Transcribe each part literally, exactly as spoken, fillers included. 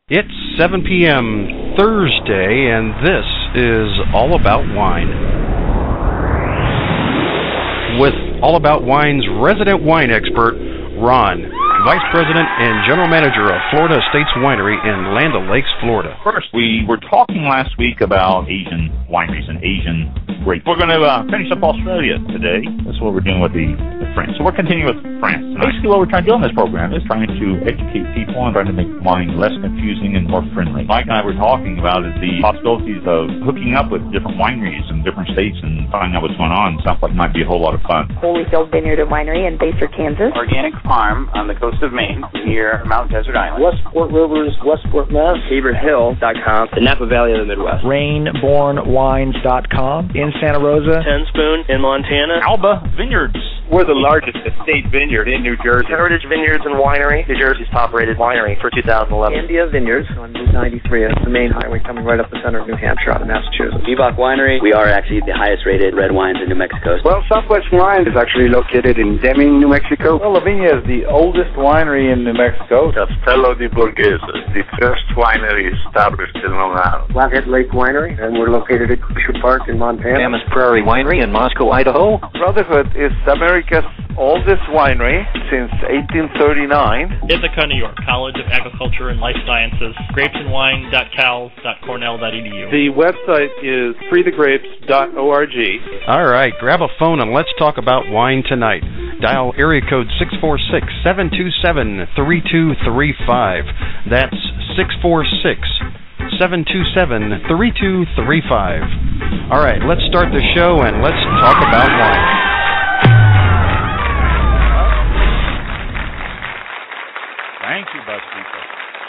It's seven p.m. Thursday, and this is All About Wine. With All About Wine's resident wine expert, Ron, Vice President and General Manager of Florida Estates Winery in Land O'Lakes, Florida. First, we were talking last week about Asian wineries and Asian grapes. We're going to uh, finish up Australia today. That's what we're doing with the, the France. So we're continuing with France. And basically what we're trying to do on this program is trying to educate people and trying to make wine less confusing and more friendly. Mike and I were talking about is the possibilities of hooking up with different wineries in different states and finding out what's going on. Sounds like it might be a whole lot of fun. Holyfield Vineyard and Winery in Baser, Kansas. Organic Farm on the coast of Maine near Mount Desert Island. Westport Rivers, Westport, Mass. Beaver Hill dot com. The Napa Valley of the Midwest. Rainborn Wines dot com in Santa Rosa. Ten Spoon in Montana. Alba Vineyards. We're the largest estate vineyard in New Jersey. Heritage Vineyards and Winery, New Jersey's top-rated winery for two thousand eleven. India Vineyards on Route ninety-three. That's the main highway coming right up the center of New Hampshire out of Massachusetts. Bivouac Winery. We are actually the highest-rated red wines in New Mexico. Well, Southwest Wine is actually located in Deming, New Mexico. Well, Lavinia is the oldest winery in New Mexico. Castello di Borghese, the first winery established in Long Island. Flathead Lake Winery, and we're located at Glacier Park in Montana. Mammoth Prairie Winery in Moscow, Idaho. Brotherhood is America's oldest winery since eighteen thirty-nine. Ithaca, New York, College of Agriculture and Life Sciences, grapes and wine dot cal dot cornell dot e d u. The website is free the grapes dot org. All right, grab a phone and let's talk about wine tonight. Dial area code six four six, seven two seven, three two three five. That's six four six, seven two seven, three two three five. All right, let's start the show and let's talk about wine. Thank you, Bus People.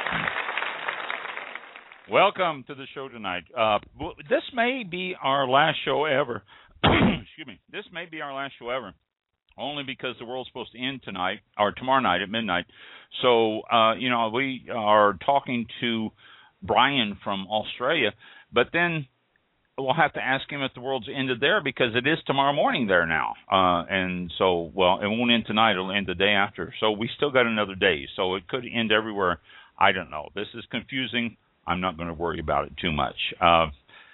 Welcome to the show tonight. Uh, this may be our last show ever. Excuse me. This may be our last show ever, only because the world's supposed to end tonight, or tomorrow night at midnight. So, uh, you know, we are talking to Brian from Australia, but then we'll have to ask him if the world's ended there because it is tomorrow morning there now. Uh, and so, well, it won't end tonight. It'll end the day after. So we still got another day. So it could end everywhere. I don't know. This is confusing. I'm not going to worry about it too much. Uh,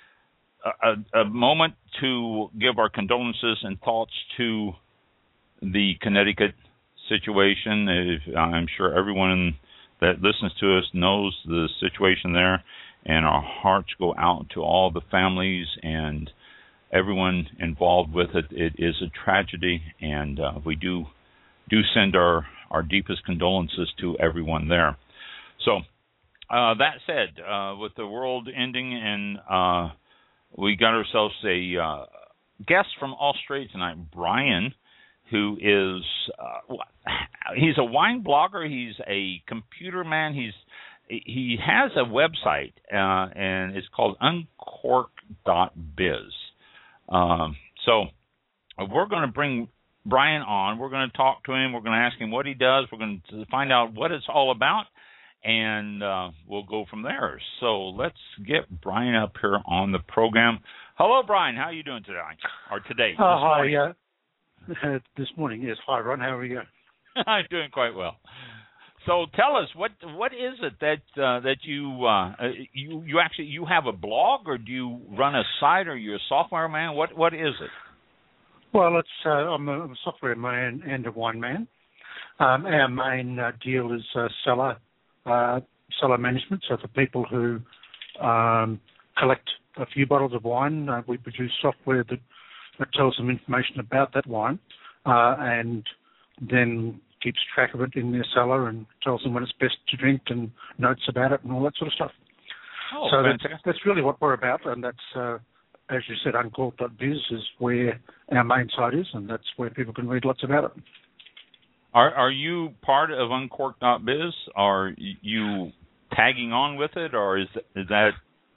a, a moment to give our condolences and thoughts to the Connecticut situation. If, I'm sure everyone that listens to us knows the situation there. And our hearts go out to all the families and everyone involved with it. It is a tragedy, and uh, we do do send our, our deepest condolences to everyone there. So uh, that said, uh, with the world ending, and uh, we got ourselves a uh, guest from Australia tonight, Brian, who is uh, he's a wine blogger. He's a computer man. He's He has a website, uh, and it's called uncork dot biz. Um, so we're going to bring Brian on. We're going to talk to him. We're going to ask him what he does. We're going to find out what it's all about, and uh, we'll go from there. So let's get Brian up here on the program. Hello, Brian. How are you doing today? Or today? Uh, hi. Uh, uh, this morning, yes. Hi, Ron. How are you? I'm doing quite well. So tell us, what what is it that uh, that you uh, you you actually you have a blog, or do you run a site, or you're a software man? What what is it? Well, it's uh, I'm, a, I'm a software man and a wine man. Um, our main uh, deal is uh, seller uh, seller management. So for people who um, collect a few bottles of wine, uh, we produce software that, that tells them information about that wine, uh, and then keeps track of it in their cellar and tells them when it's best to drink and notes about it and all that sort of stuff. Oh, so that's, that's really what we're about, and that's, uh, as you said, uncork dot biz is where our main site is, and that's where people can read lots about it. Are are you part of uncork dot biz? Are you tagging on with it, or is is that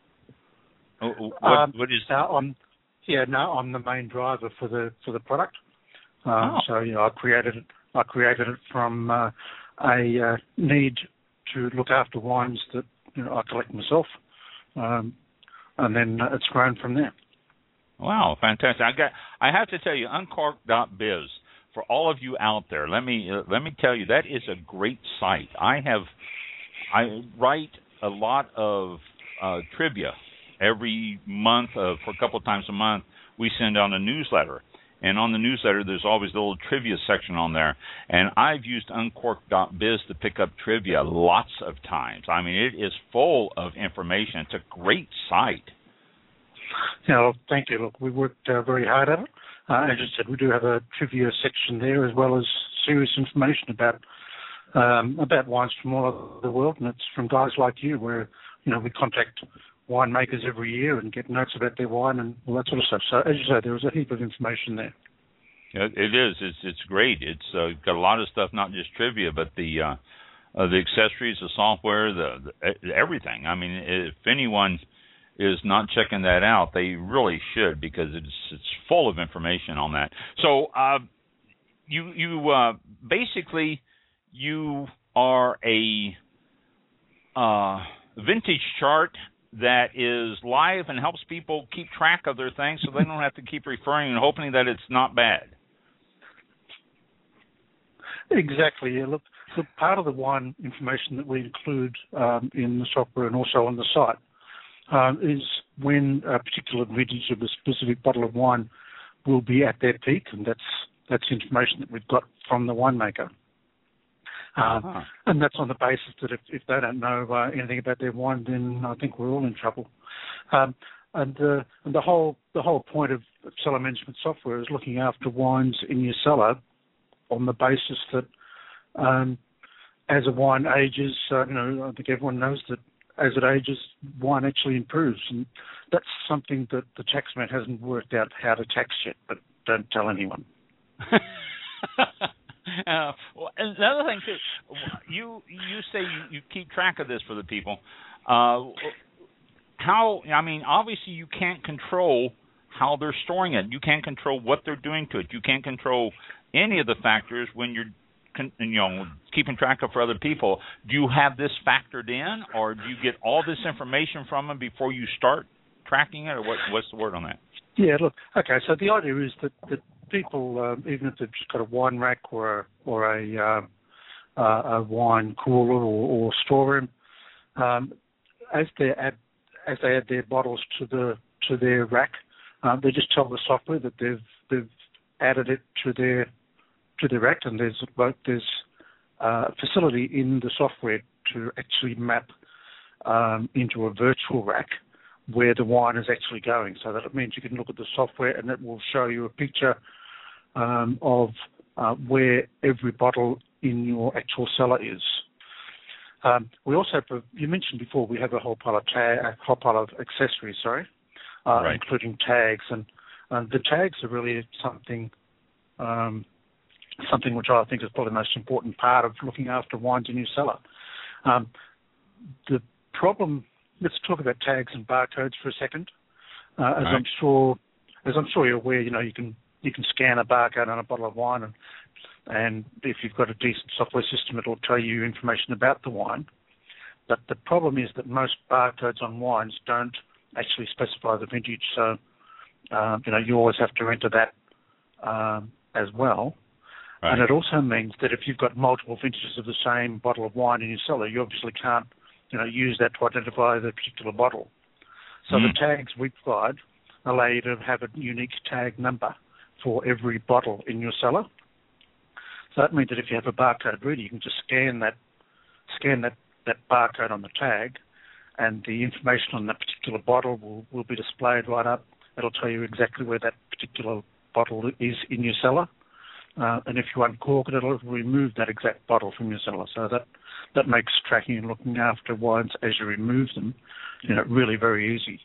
what, um, what is? Uh, I'm, yeah, no, I'm the main driver for the for the product. Um, oh. So you know, I created it. I created it from uh, a uh, need to look after wines that you know I collect myself, um, and then uh, it's grown from there. Wow, fantastic! I got. I have to tell you, uncork dot biz. For all of you out there, let me uh, let me tell you that is a great site. I have I write a lot of uh, trivia. Every month, uh, for a couple of times a month, we send out a newsletter. And on the newsletter, there's always the little trivia section on there. And I've used uncork dot biz to pick up trivia lots of times. I mean, it is full of information. It's a great site. Yeah, well, thank you. Look, we worked uh, very hard at it. Uh, as you said, we do have a trivia section there as well as serious information about um, about wines from all over the world. And it's from guys like you where, you know, we contact winemakers every year and get notes about their wine and all that sort of stuff. So, as you say, there is a heap of information there. It is. It's it's great. It's uh, got a lot of stuff, not just trivia, but the uh, uh, the accessories, the software, the, the everything. I mean, if anyone is not checking that out, they really should, because it's it's full of information on that. So, uh, you you uh, basically you are a uh, vintage chart that is live and helps people keep track of their things so they don't have to keep referring and hoping that it's not bad. Exactly. Yeah, look, look, part of the wine information that we include um, in the software and also on the site um, is when a particular vintage of a specific bottle of wine will be at their peak, and that's that's information that we've got from the winemaker. Um, uh-huh. And that's on the basis that if, if they don't know uh, anything about their wine, then I think we're all in trouble. Um, and, uh, and the whole the whole point of cellar management software is looking after wines in your cellar on the basis that um, as a wine ages, uh, you know, I think everyone knows that as it ages, wine actually improves, and that's something that the taxman hasn't worked out how to tax yet. But don't tell anyone. Uh, well, and the other thing too, you you say you, you keep track of this for the people. Uh, how? I mean, obviously you can't control how they're storing it. You can't control what they're doing to it. You can't control any of the factors when you're, con- you know, keeping track of for other people. Do you have this factored in, or do you get all this information from them before you start tracking it, or what? What's the word on that? Yeah. Look. Okay. So the idea is that that. People, uh, even if they've just got a wine rack or a, or a, uh, uh, a wine cooler or, or storeroom, um, as they add as they add their bottles to the to their rack, uh, they just tell the software that they've they've added it to their to their rack, and there's there's uh, a facility in the software to actually map um, into a virtual rack where the wine is actually going. So that it means you can look at the software and it will show you a picture Um, of uh, where every bottle in your actual cellar is. Um, we also, you mentioned before, we have a whole pile of tag, a whole pile of accessories, sorry, uh, right. including tags, and uh, the tags are really something, um, something which I think is probably the most important part of looking after wines in your cellar. Um, the problem. Let's talk about tags and barcodes for a second. Uh, as right. I'm sure, as I'm sure you're aware, you know you can. You can scan a barcode on a bottle of wine, and, and if you've got a decent software system, it'll tell you information about the wine. But the problem is that most barcodes on wines don't actually specify the vintage, so uh, you know you always have to enter that um, as well. Right. And it also means that if you've got multiple vintages of the same bottle of wine in your cellar, you obviously can't you know use that to identify the particular bottle. So mm. the tags we provide allow you to have a unique tag number for every bottle in your cellar. So that means that if you have a barcode reader, you can just scan that scan that, that barcode on the tag, and the information on that particular bottle will, will be displayed right up. It'll tell you exactly where that particular bottle is in your cellar. Uh, and if you uncork it, it'll remove that exact bottle from your cellar. So that, that makes tracking and looking after wines as you remove them, you know, really very easy.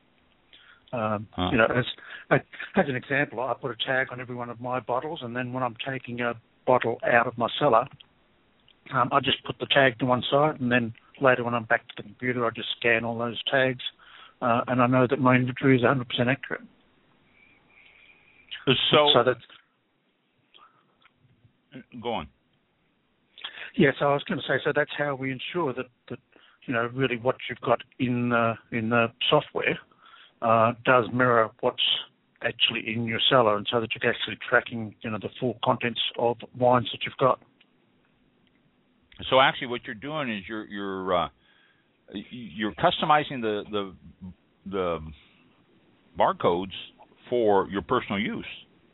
Um, huh. You know, as as an example, I put a tag on every one of my bottles, and then when I'm taking a bottle out of my cellar, um, I just put the tag to one side, and then later when I'm back to the computer, I just scan all those tags, uh, and I know that my inventory is one hundred percent accurate. So, so that's go on. Yeah, so I was going to say, so that's how we ensure that, that you know, really what you've got in the in the software Uh, does mirror what's actually in your cellar, and so that you're actually tracking, you know, the full contents of wines that you've got. So actually, what you're doing is you're you're uh, you're customizing the the the barcodes for your personal use.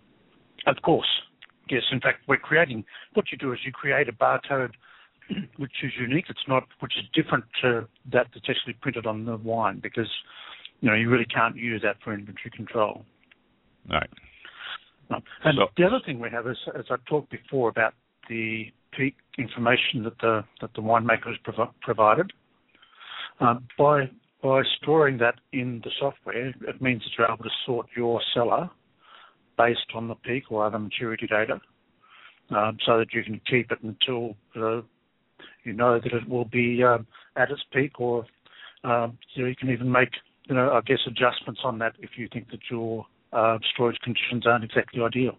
Of course, yes. In fact, we're creating. What you do is you create a barcode which is unique. It's not, which is different to that that's actually printed on the wine, because you know you really can't use that for inventory control. Right. And so, the other thing we have is, as I talked before about the peak information that the that the winemakers prov- provided. Um, by by storing that in the software, it means that you're able to sort your cellar based on the peak or other maturity data, um, so that you can keep it until uh, you know that it will be um, at its peak, or um, you know, you can even make you know I guess adjustments on that if you think that your uh, storage conditions aren't exactly ideal.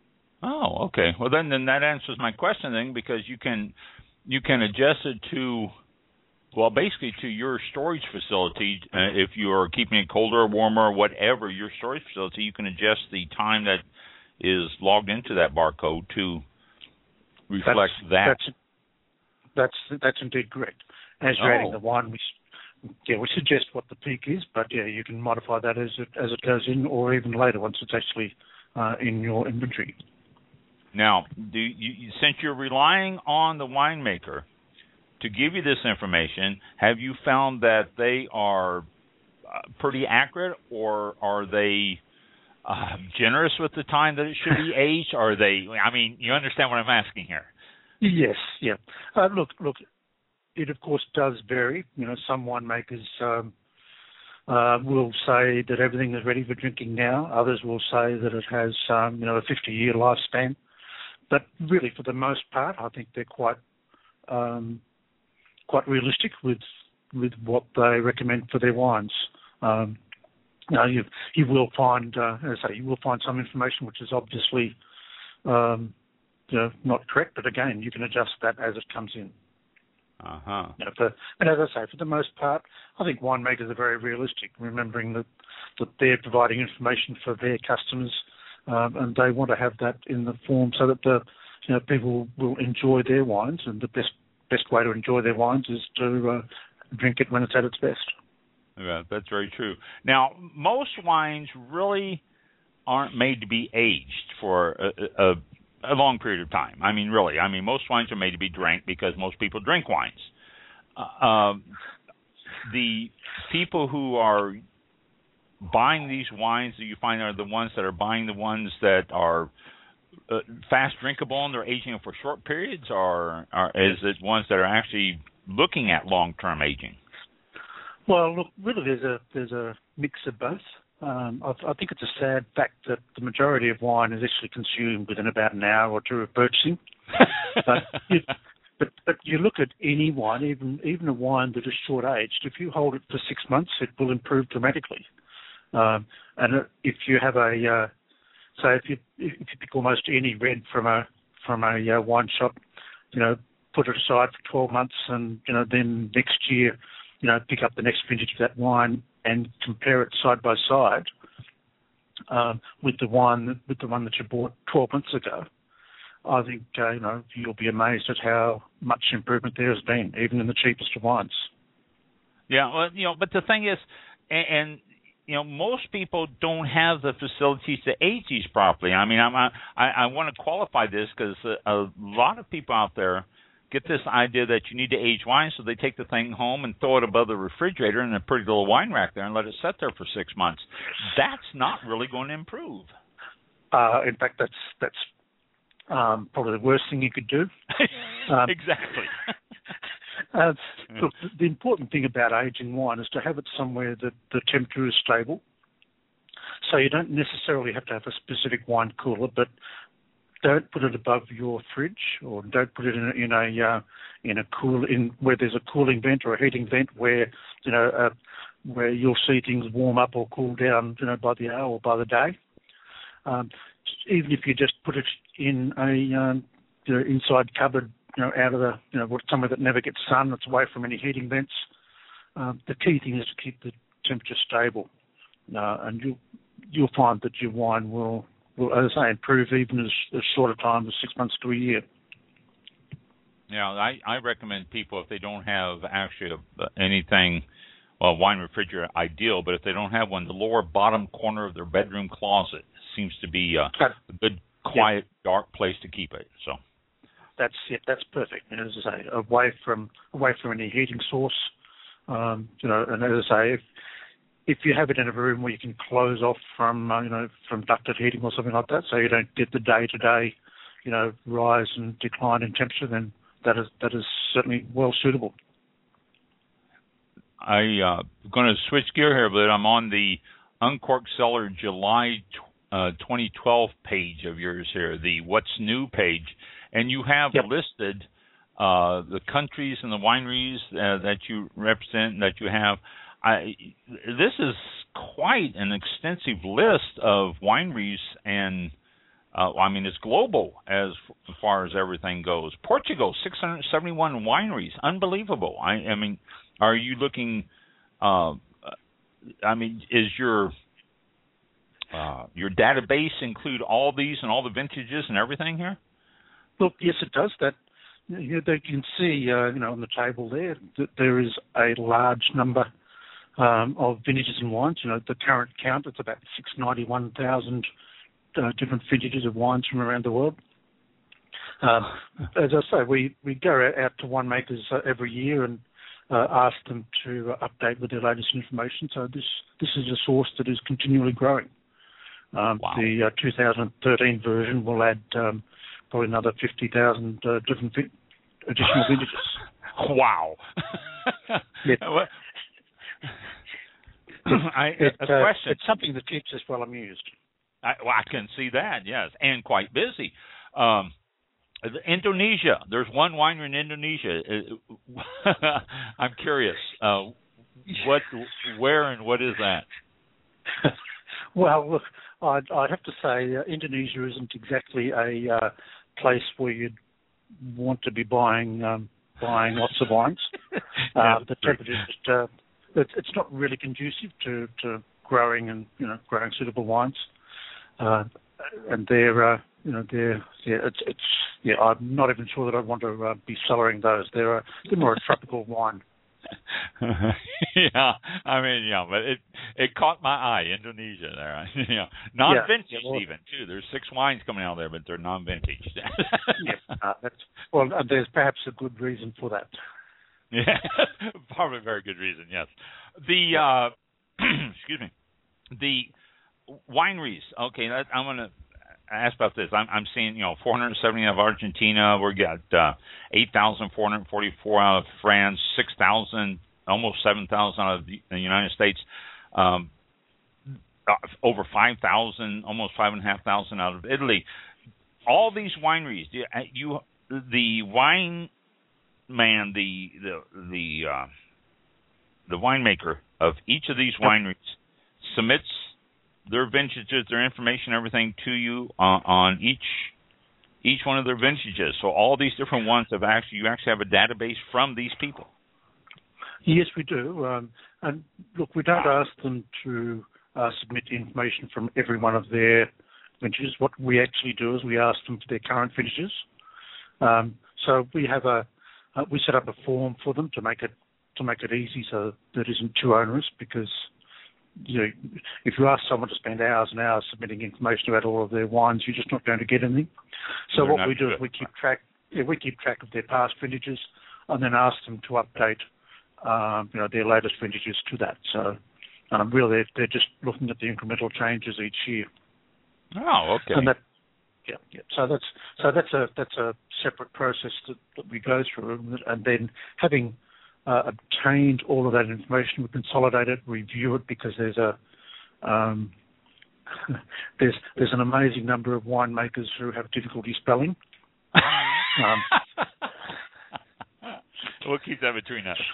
Oh, okay. Well, then, then that answers my question then, because you can you can adjust it to, well, basically to your storage facility. Uh, if you are keeping it colder or warmer or whatever, your storage facility, you can adjust the time that is logged into that barcode to reflect that's, that. That's, that's that's indeed correct. As you're oh. adding the wine, we yeah we suggest what the peak is, but yeah, you can modify that as it as it goes in, or even later once it's actually uh, in your inventory. Now, do you, since you're relying on the winemaker to give you this information, have you found that they are uh, pretty accurate, or are they uh, generous with the time that it should be aged? Or are they? I mean, you understand what I'm asking here? Yes, yeah. Uh, look, look. It of course does vary. You know, some winemakers um, uh, will say that everything is ready for drinking now. Others will say that it has, um, you know, a fifty-year lifespan. But really, for the most part, I think they're quite um, quite realistic with with what they recommend for their wines. Um, you know, you you will find, uh, as I say, you will find some information which is obviously um, you know, not correct. But again, you can adjust that as it comes in. Uh huh. You know, for, and as I say, for the most part, I think winemakers are very realistic, remembering that that they're providing information for their customers. Um, and they want to have that in the form so that the you know people will enjoy their wines, and the best best way to enjoy their wines is to uh, drink it when it's at its best. Yeah, that's very true. Now, most wines really aren't made to be aged for a, a, a long period of time. I mean, really. I mean, most wines are made to be drank because most people drink wines. Uh, um, the people who are buying these wines that you find are the ones that are buying the ones that are uh, fast drinkable and they're aging for short periods, or, or is it ones that are actually looking at long-term aging? Well, look, really, there's a there's a mix of both. Um, I, I think it's a sad fact that the majority of wine is actually consumed within about an hour or two of purchasing. but, you, but but you look at any wine, even even a wine that is short aged. If you hold it for six months, it will improve dramatically. Um, and if you have a, uh, so if you if you pick almost any red from a from a uh, wine shop, you know, put it aside for twelve months, and you know, then next year, you know, pick up the next vintage of that wine and compare it side by side um, with the wine with the one that you bought twelve months ago. I think uh, you know you'll be amazed at how much improvement there has been, even in the cheapest of wines. Yeah, well, you know, but the thing is, and, and you know, most people don't have the facilities to age these properly. I mean, I'm, I I want to qualify this because a, a lot of people out there get this idea that you need to age wine, so they take the thing home and throw it above the refrigerator in a pretty little wine rack there and let it sit there for six months. That's not really going to improve. Uh, in fact, that's that's um, probably the worst thing you could do. Um, exactly. Uh, look, the important thing about aging wine is to have it somewhere that the temperature is stable. So you don't necessarily have to have a specific wine cooler, but don't put it above your fridge, or don't put it in a in a, uh, in a cool in where there's a cooling vent or a heating vent where you know uh, where you'll see things warm up or cool down, you know, by the hour or by the day. Um, even if you just put it in a um, you know, inside cupboard, you know, out of the, you know, somewhere that never gets sun, that's away from any heating vents. Um, the key thing is to keep the temperature stable, uh, and you'll you'll find that your wine will, will, as I say, improve even as, as short a time as six months to a year. Yeah, I, I recommend people, if they don't have actually a, anything, well, wine refrigerator ideal, but if they don't have one, the lower bottom corner of their bedroom closet seems to be uh, a good, quiet, yeah. dark place to keep it. So that's it. That's perfect. And as I say, away from away from any heating source. Um, you know, and as I say, if if you have it in a room where you can close off from uh, you know from ducted heating or something like that, so you don't get the day to day, you know, rise and decline in temperature, then that is that is certainly well suitable. I'm uh, going to switch gear here a bit. I'm on the Uncorked Cellar July uh, twenty twelve page of yours here, the What's New page, and you have yep. listed uh, the countries and the wineries uh, that you represent, that you have. I, this is quite an extensive list of wineries, and uh, I mean, it's global as far as everything goes. Portugal, six hundred seventy-one wineries, unbelievable. I, I mean, are you looking? Uh, I mean, is your uh, your database include all these and all the vintages and everything here? Look, yes, it does. That you, know, you can see, uh, you know, on the table there that there is a large number um, of vintages and wines. You know, the current count, it's about six hundred ninety-one thousand uh, different vintages of wines from around the world. Um, as I say, we, we go out to winemakers uh, every year and uh, ask them to uh, update with their latest information. So this this is a source that is continually growing. Um, wow. The uh, two thousand thirteen version will add um, probably another fifty thousand uh, different vi- additional vintages. Wow. Yeah. I, it, a uh, question. It's something that keeps us well amused. I, well, I can see that, yes, and quite busy. Um, Indonesia, there's one winery in Indonesia. I'm curious, uh, what, where, and what is that? Well, look, I'd, I'd have to say uh, Indonesia isn't exactly a uh, place where you'd want to be buying um, buying lots of wines. Yeah, uh, the temperatures, uh, it's, it's not really conducive to, to growing and you know growing suitable wines. Uh, and they're, uh, you know, they're, yeah, it's, it's, yeah, I'm not even sure that I want to uh, be cellaring those. They're, uh, they're more a tropical wine. Yeah, I mean, yeah, but it it caught my eye, Indonesia there. Yeah, non-vintage yeah, well, even too. There's six wines coming out there, but they're non-vintage. Yeah, uh, that's, well, uh, there's perhaps a good reason for that. Yeah, probably a very good reason. Yes, the uh, excuse me, the wineries. Okay, that, I'm going to ask about this. I'm, I'm seeing, you know, four hundred seventy of Argentina. We got uh, eight thousand four hundred forty-four out of France, six thousand, almost seven thousand out of the, the United States, um, uh, over five thousand, almost five and a half thousand out of Italy. All these wineries, you, you the wine man, the the the uh, the winemaker of each of these wineries submits their vintages, their information, everything to you on, on each each one of their vintages. So all these different ones have actually you actually have a database from these people. Yes, we do. Um, and look, we don't ask them to uh, submit information from every one of their vintages. What we actually do is we ask them for their current vintages. Um, so we have a uh, we set up a form for them to make it to make it easy, so that it isn't too onerous, because you know, if you ask someone to spend hours and hours submitting information about all of their wines, you're just not going to get anything. So They're what we do good. is we keep track, yeah, we keep track of their past vintages, and then ask them to update, um, you know, their latest vintages to that. So, um, really, they're, they're just looking at the incremental changes each year. Oh, okay. And that, yeah, yeah. So that's so that's a that's a separate process that, that we go through, and then having Uh, obtained all of that information, we consolidate it, review it, because there's a um, there's there's an amazing number of winemakers who have difficulty spelling. um, we'll keep that between us.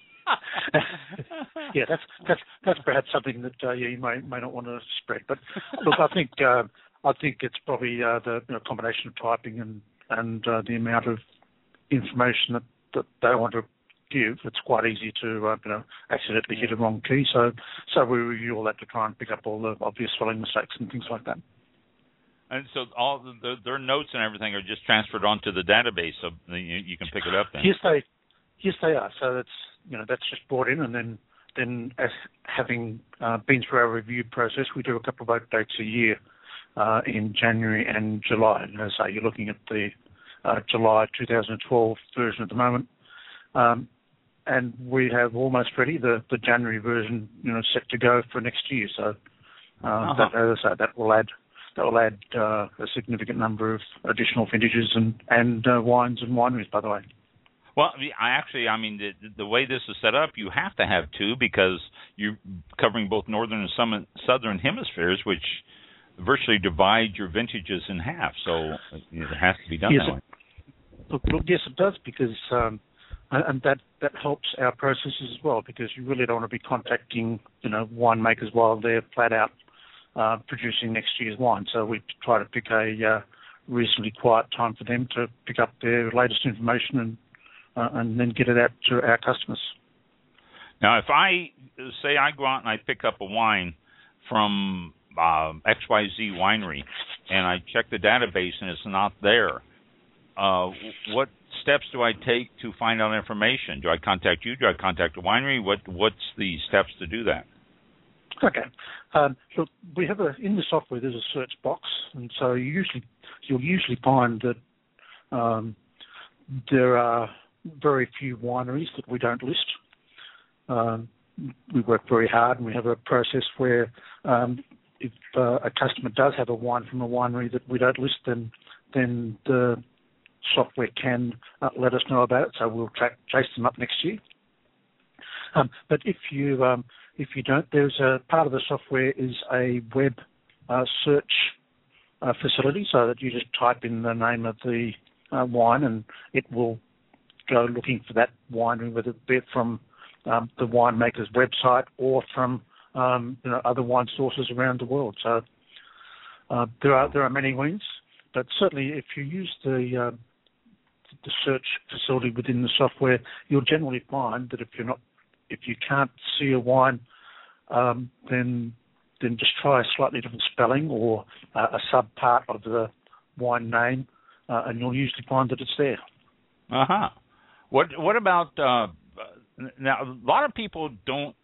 Yeah, that's that's that's perhaps something that uh, yeah, you may may not want to spread. But look, I think uh, I think it's probably uh, the you know, combination of typing and and uh, the amount of information that, that they want to give. It's quite easy to uh, you know accidentally hit a wrong key. So so we review all that to try and pick up all the obvious spelling mistakes and things like that. And so all the, the, their notes and everything are just transferred onto the database, so you, you can pick it up then. Yes, they, yes, they are. So that's you know that's just brought in, and then then as having uh, been through our review process, we do a couple of updates a year uh, in January and July. And as I say, you're looking at the uh, July twenty twelve version at the moment, um, and we have almost ready the, the January version, you know, set to go for next year. So uh, uh-huh. that, as I say, that will add that will add uh, a significant number of additional vintages and and uh, wines and wineries, by the way. Well, I actually, I mean, the, the way this is set up, you have to have two because you're covering both northern and some, southern hemispheres, which virtually divide your vintages in half. So it has to be done yes, that way. Look, look, yes, it does, because um, and that, that helps our processes as well, because you really don't want to be contacting, you know, winemakers while they're flat out uh, producing next year's wine. So we try to pick a uh, reasonably quiet time for them to pick up their latest information and Uh, and then get it out to our customers. Now, if I say I go out and I pick up a wine from uh, X Y Z winery and I check the database and it's not there, uh, what steps do I take to find out information? Do I contact you? Do I contact the winery? What What's the steps to do that? Okay. Um, look, we have a in the software. There's a search box, and so you usually you'll usually find that um, there are very few wineries that we don't list. Um, we work very hard, and we have a process where um, if uh, a customer does have a wine from a winery that we don't list, then then the software can uh, let us know about it. So we'll track, chase them up next year. Um, but if you um, if you don't, there's a part of the software is a web uh, search uh, facility, so that you just type in the name of the uh, wine, and it will go looking for that winery, whether it be from um, the winemaker's website or from um, you know, other wine sources around the world. So uh, there are there are many wines, but certainly if you use the uh, the search facility within the software, you'll generally find that if you're not if you can't see a wine, um, then then just try a slightly different spelling or uh, a sub part of the wine name, uh, and you'll usually find that it's there. Uh huh. What what about uh, now? A lot of people don't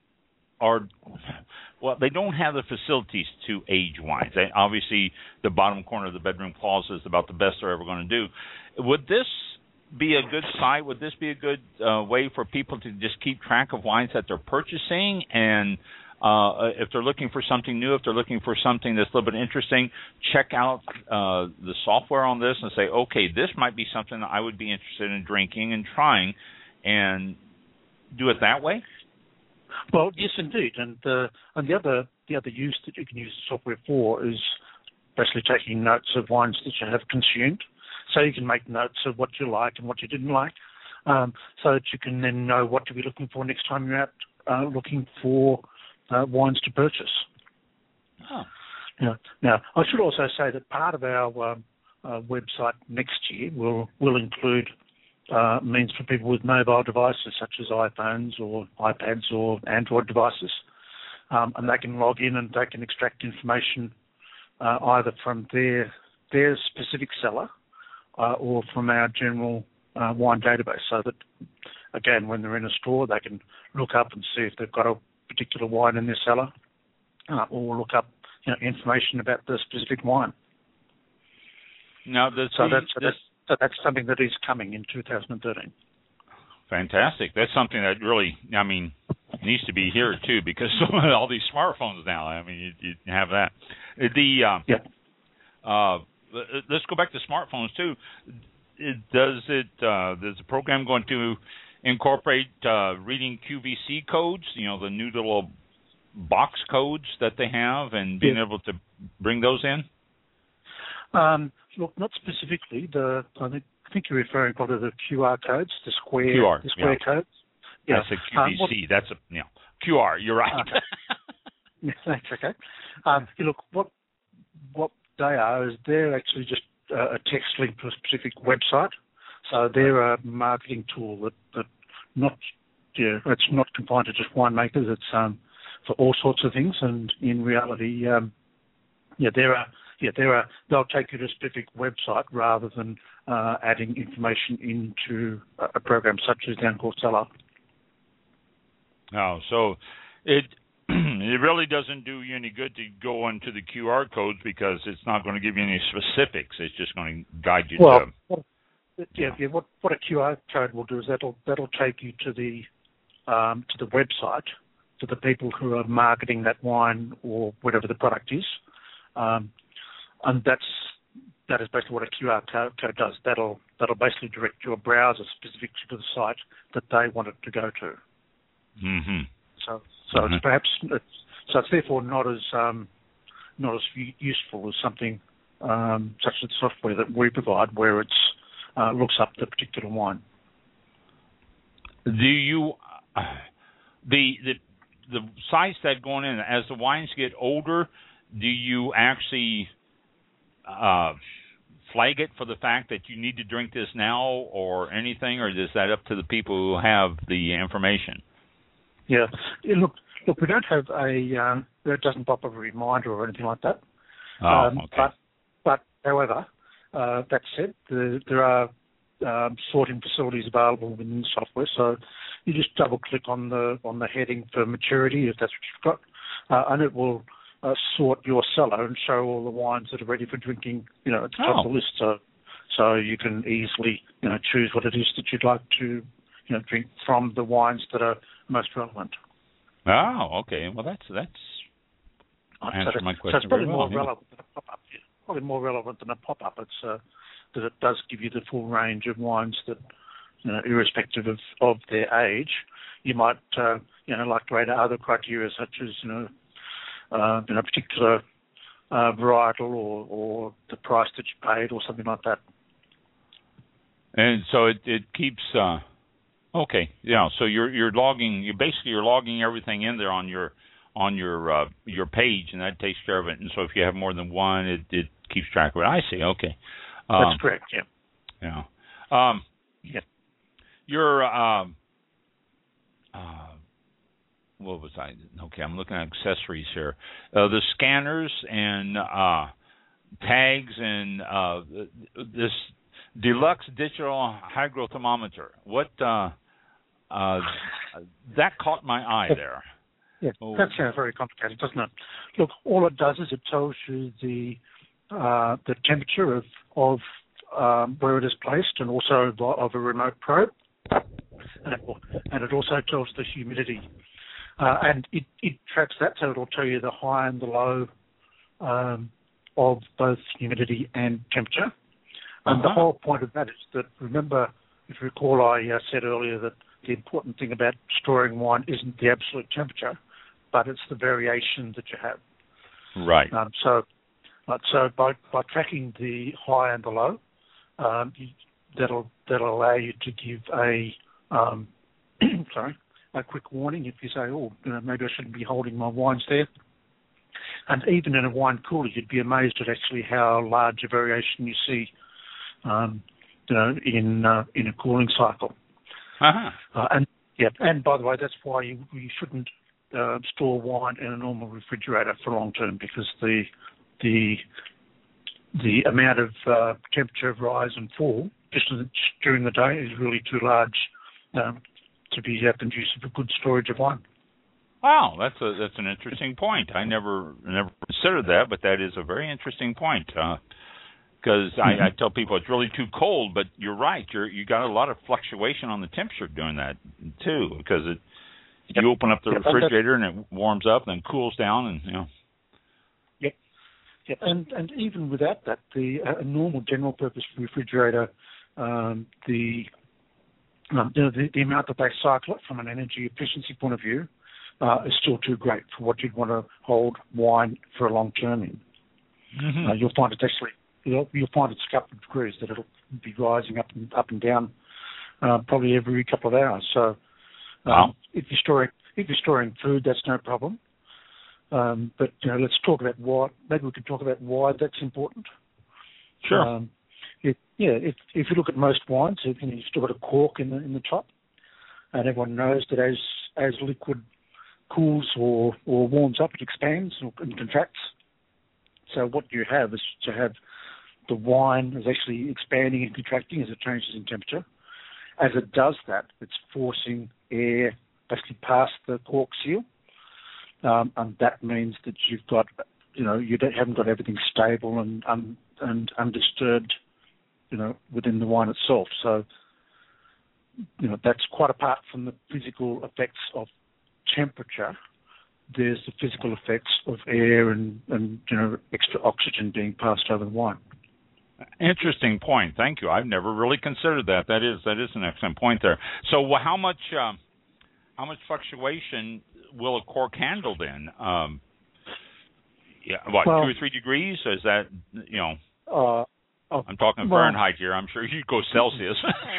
are well, they don't have the facilities to age wines. They, obviously, the bottom corner of the bedroom closet is about the best they're ever going to do. Would this be a good site? Would this be a good uh, way for people to just keep track of wines that they're purchasing? And uh, if they're looking for something new, if they're looking for something that's a little bit interesting, check out uh, the software on this and say, okay, this might be something that I would be interested in drinking and trying, and do it that way? Well, yes, indeed. And, uh, and the other the other use that you can use the software for is basically taking notes of wines that you have consumed. So you can make notes of what you like and what you didn't like, um, so that you can then know what to be looking for next time you're out uh, looking for uh, wines to purchase. Oh. Now, now, I should also say that part of our um, uh, website next year will will include uh, means for people with mobile devices such as iPhones or iPads or Android devices, um, and they can log in and they can extract information uh, either from their their specific seller uh, or from our general uh, wine database, so that, again, when they're in a store, they can look up and see if they've got a particular wine in their cellar, uh, or look up you know, information about the specific wine. Now, the, so, that's, this, that's, so that's something that is coming in two thousand thirteen. Fantastic. That's something that really, I mean, needs to be here, too, because all these smartphones now, I mean, you, you have that. The uh, yeah. Uh, let's go back to smartphones, too. Does it, uh, does the program going to incorporate uh, reading Q V C codes, you know, the new little box codes that they have, and being yeah. able to bring those in? Um, look, not specifically. The I think, I think you're referring probably to the Q R codes, the square, Q R, the square yeah. codes. Yeah. That's a Q V C. Um, what, That's a you know, Q R. You're right. Uh, that's okay. Um, look, what what they are is they're actually just uh, a text link to a specific website. So they're a marketing tool that, that not yeah, it's not confined to just winemakers. It's um, for all sorts of things. And in reality, um, yeah, they're a yeah, there are. They'll take you to a specific website rather than uh, adding information into a, a program such as down called Cellar. Oh, so it it really doesn't do you any good to go into the Q R codes because it's not going to give you any specifics. It's just going to guide you well, to. Well, yeah, yeah. What what a Q R code will do is that'll that'll take you to the um, to the website, to the people who are marketing that wine or whatever the product is, um, and that's that is basically what a Q R code, code does. That'll that'll basically direct your browser specifically to the site that they want it to go to. Mm-hmm. So so mm-hmm. it's perhaps it's, so it's therefore not as um, not as useful as something um, such as the software that we provide, where it's uh, looks up the particular wine. Do you uh, the the the sites that go in as the wines get older? Do you actually uh, flag it for the fact that you need to drink this now or anything, or is that up to the people who have the information? Yeah. yeah look, look, we don't have a um, it doesn't pop up a reminder or anything like that. Oh, um, okay. But but however, uh, that said, the, there are um, sorting facilities available within the software. So you just double click on the on the heading for maturity if that's what you've got, uh, and it will uh, sort your cellar and show all the wines that are ready for drinking. You know, at the top oh. of the list. So so you can easily you know choose what it is that you'd like to you know drink from the wines that are most relevant. Oh, okay. Well, that's that's answered so my question so it's probably very more well. relevant than a pop-up. Yeah. Probably more relevant than a pop-up. It's uh, that it does give you the full range of wines that, you know, irrespective of, of their age, you might, uh, you know, like to add other criteria such as, you know, uh, you know, particular uh, varietal or, or the price that you paid or something like that. And so it it keeps. Uh, okay, yeah. So you're you're logging. You basically you're logging everything in there on your on your uh, your page, and that takes care of it. And so if you have more than one, it, it keeps track of it. I see. Okay. Um, That's correct. Yeah. Yeah. Um, yeah. Your um, uh, what was I? Okay, I'm looking at accessories here. Uh, the scanners and uh, tags and uh, this deluxe digital hygrothermometer. What uh, uh, that caught my eye there. Yeah, oh. that sounds very complicated, doesn't it? Look, all it does is it tells you the uh, the temperature of of um, where it is placed, and also of a remote probe, and it, and it also tells the humidity, uh, and it, it tracks that, so it'll tell you the high and the low um, of both humidity and temperature. And uh-huh. the whole point of that is that, remember, if you recall, I uh, said earlier that the important thing about storing wine isn't the absolute temperature, but it's the variation that you have. Right. Um, so, uh, so by by tracking the high and the low, um, you, that'll that'll allow you to give a um, sorry a quick warning if you say, oh, you know, maybe I shouldn't be holding my wines there. And even in a wine cooler, you'd be amazed at actually how large a variation you see, um, you know, in uh, in a cooling cycle. Uh-huh. Uh, and yeah, and by the way, that's why you, you shouldn't uh, store wine in a normal refrigerator for long term, because the the the amount of uh, temperature rise and fall just during the day is really too large um, to be uh, conducive for good storage of wine. Wow, that's a that's an interesting point. I never never considered that, but that is a very interesting point. Because uh, mm-hmm. I, I tell people it's really too cold, but you're right. You're you got a lot of fluctuation on the temperature doing that too. Because it yep. you open up the yep. refrigerator and it warms up, then cools down, and you know. Yep. Yep. And and even without that, the uh, normal general purpose refrigerator, um, the, um, the the amount that they cycle it from an energy efficiency point of view uh, is still too great for what you'd want to hold wine for a long term in. Mm-hmm. Uh, you'll find it actually. You'll, you'll find it's a couple of degrees that it'll be rising up and up and down uh, probably every couple of hours. So, um, wow. if you're storing if you're storing food, that's no problem. Um, but you know, let's talk about why. Maybe we could talk about why that's important. Sure. Um, it, yeah. If if you look at most wines, you know, you've still got a cork in the in the top, and everyone knows that as as liquid cools or or warms up, it expands and contracts. So what you have is to have the wine is actually expanding and contracting as it changes in temperature. As it does that, it's forcing air basically past the cork seal, um, and that means that you've got, you know, you don't, haven't got everything stable and um, and undisturbed, you know, within the wine itself. So, you know, that's quite apart from the physical effects of temperature. There's the physical effects of air and, and you know, extra oxygen being passed over the wine. Interesting point. Thank you. I've never really considered that. That is that is an excellent point there. So, how much uh, how much fluctuation will a cork handle then? Um, yeah, what well, two or three degrees? Is that you know? Uh, oh, I'm talking well, Fahrenheit here. I'm sure you go Celsius.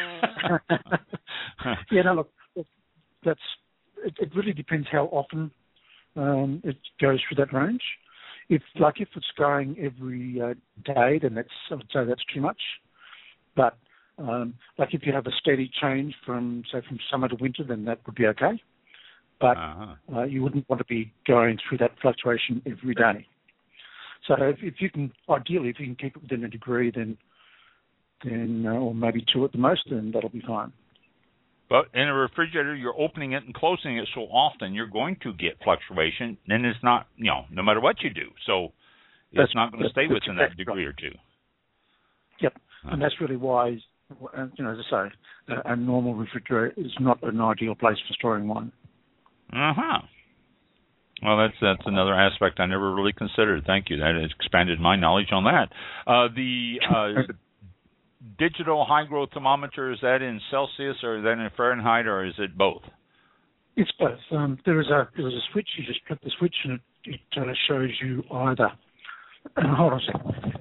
yeah, no, look, that's it, it. Really depends how often um, it goes through that range. If like if it's going every uh, day, then that's I would say that's too much. But um, like if you have a steady change from say from summer to winter, then that would be okay. But uh-huh. uh, you wouldn't want to be going through that fluctuation every day. So if, if you can, ideally, if you can keep it within a degree, then then uh, or maybe two at the most, then that'll be fine. But in a refrigerator, you're opening it and closing it so often, you're going to get fluctuation, and it's not, you know, no matter what you do. So that's, it's not going to stay within that degree right. or two. Yep, uh-huh. And that's really why, you know, as I say, a, a normal refrigerator is not an ideal place for storing wine. Uh-huh. Well, that's that's another aspect I never really considered. Thank you. That has expanded my knowledge on that. Uh, the uh, digital high-growth thermometer, is that in Celsius or is that in Fahrenheit, or is it both? It's both. Um, there is a there is a switch. You just click the switch and it, it uh, shows you either. Uh, hold on a second.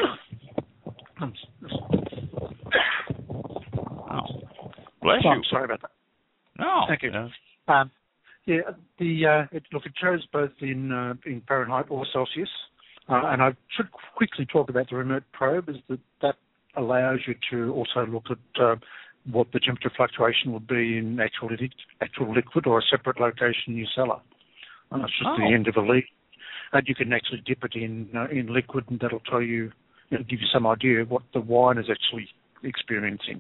Oh, bless oh, you. I'm sorry about that. No. Thank you. No. Um, yeah, the uh, it, look, it shows both in uh, in Fahrenheit or Celsius, uh, and I should quickly talk about the remote probe. Is that that allows you to also look at uh, what the temperature fluctuation would be in actual actual liquid or a separate location in your cellar. Uh, it's just oh. the end of a leak, and you can actually dip it in uh, in liquid, and that'll tell you, you know, give you some idea of what the wine is actually experiencing.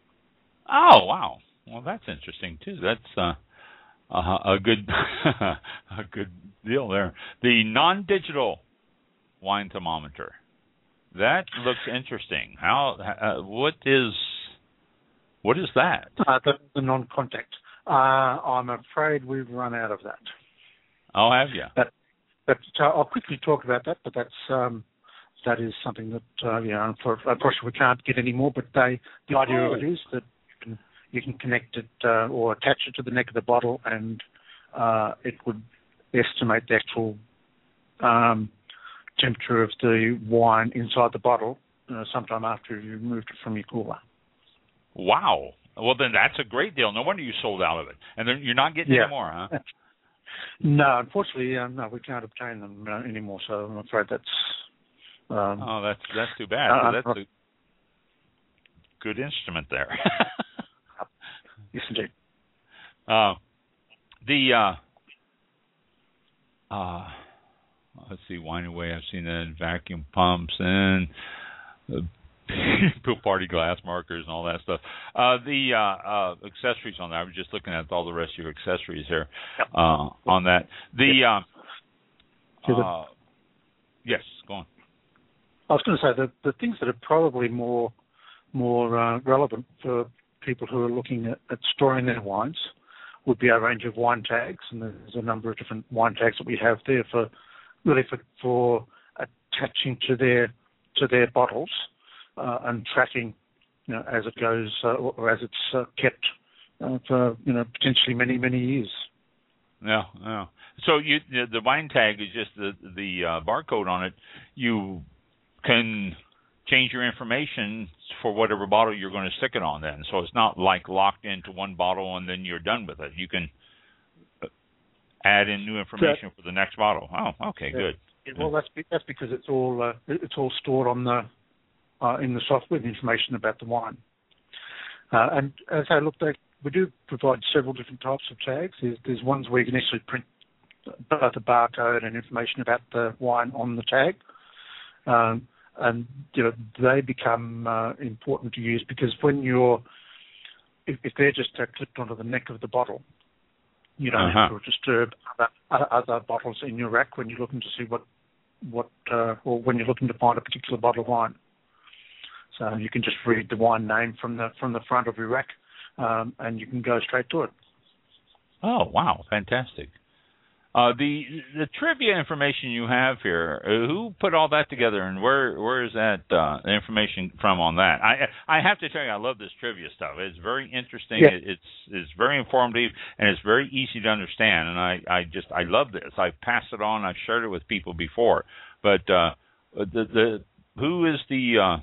Oh wow! Well, that's interesting too. That's uh, uh, a good a good deal there. The non-digital wine thermometer. That looks interesting. How? Uh, what is? What is that? Uh, the, the non-contact. Uh, I'm afraid we've run out of that. Oh, have you? But, but uh, I'll quickly talk about that. But that's um, that is something that uh, you know, for, unfortunately we can't get anymore. But they, the idea oh. of it is that you can, you can connect it uh, or attach it to the neck of the bottle, and uh, it would estimate the actual um, temperature of the wine inside the bottle uh, sometime after you removed it from your cooler. Wow. Well, then that's a great deal. No wonder you sold out of it. And then you're not getting yeah. any more, huh? No, unfortunately, uh, no, we can't obtain them uh, anymore. So I'm afraid that's. Um, oh, that's that's too bad. Uh, that's a good instrument there. Yes, indeed. Uh, the uh, uh, let's see, Wine Away. I've seen that in vacuum pumps and uh, pool party glass markers and all that stuff. Uh, the uh, uh, accessories on that. I was just looking at all the rest of your accessories here uh, on that. The uh, uh, yes, go on. I was going to say the the things that are probably more more uh, relevant for people who are looking at, at storing their wines would be our range of wine tags, and there's a number of different wine tags that we have there for really for, for attaching to their to their bottles uh, and tracking, you know, as it goes uh, or, or as it's uh, kept uh, for you know potentially many many years. Yeah, yeah. So you the wine tag is just the the uh, barcode on it. You can change your information for whatever bottle you're going to stick it on then. So it's not like locked into one bottle and then you're done with it. You can add in new information yeah. for the next bottle. Oh, okay, yeah. good. Yeah, well, that's that's because it's all uh, it's all stored on the uh, in the software, the information about the wine. Uh, and as I looked at, we do provide several different types of tags. There's, there's ones where you can actually print both the barcode and information about the wine on the tag. um, and you know they become uh, important to use because when you're if, if they're just uh, clipped onto the neck of the bottle, you don't uh-huh. have to disturb other, other bottles in your rack when you're looking to see what what uh, or when you're looking to find a particular bottle of wine. So you can just read the wine name from the from the front of your rack, um, and you can go straight to it. Oh wow, fantastic! Uh, the the trivia information you have here, uh, who put all that together, and where where is that uh, information from on that? I I have to tell you, I love this trivia stuff. It's very interesting. Yeah. It, it's it's very informative, and it's very easy to understand. And I, I just I love this. I've passed it on. I've shared it with people before. But uh, the the who is the uh,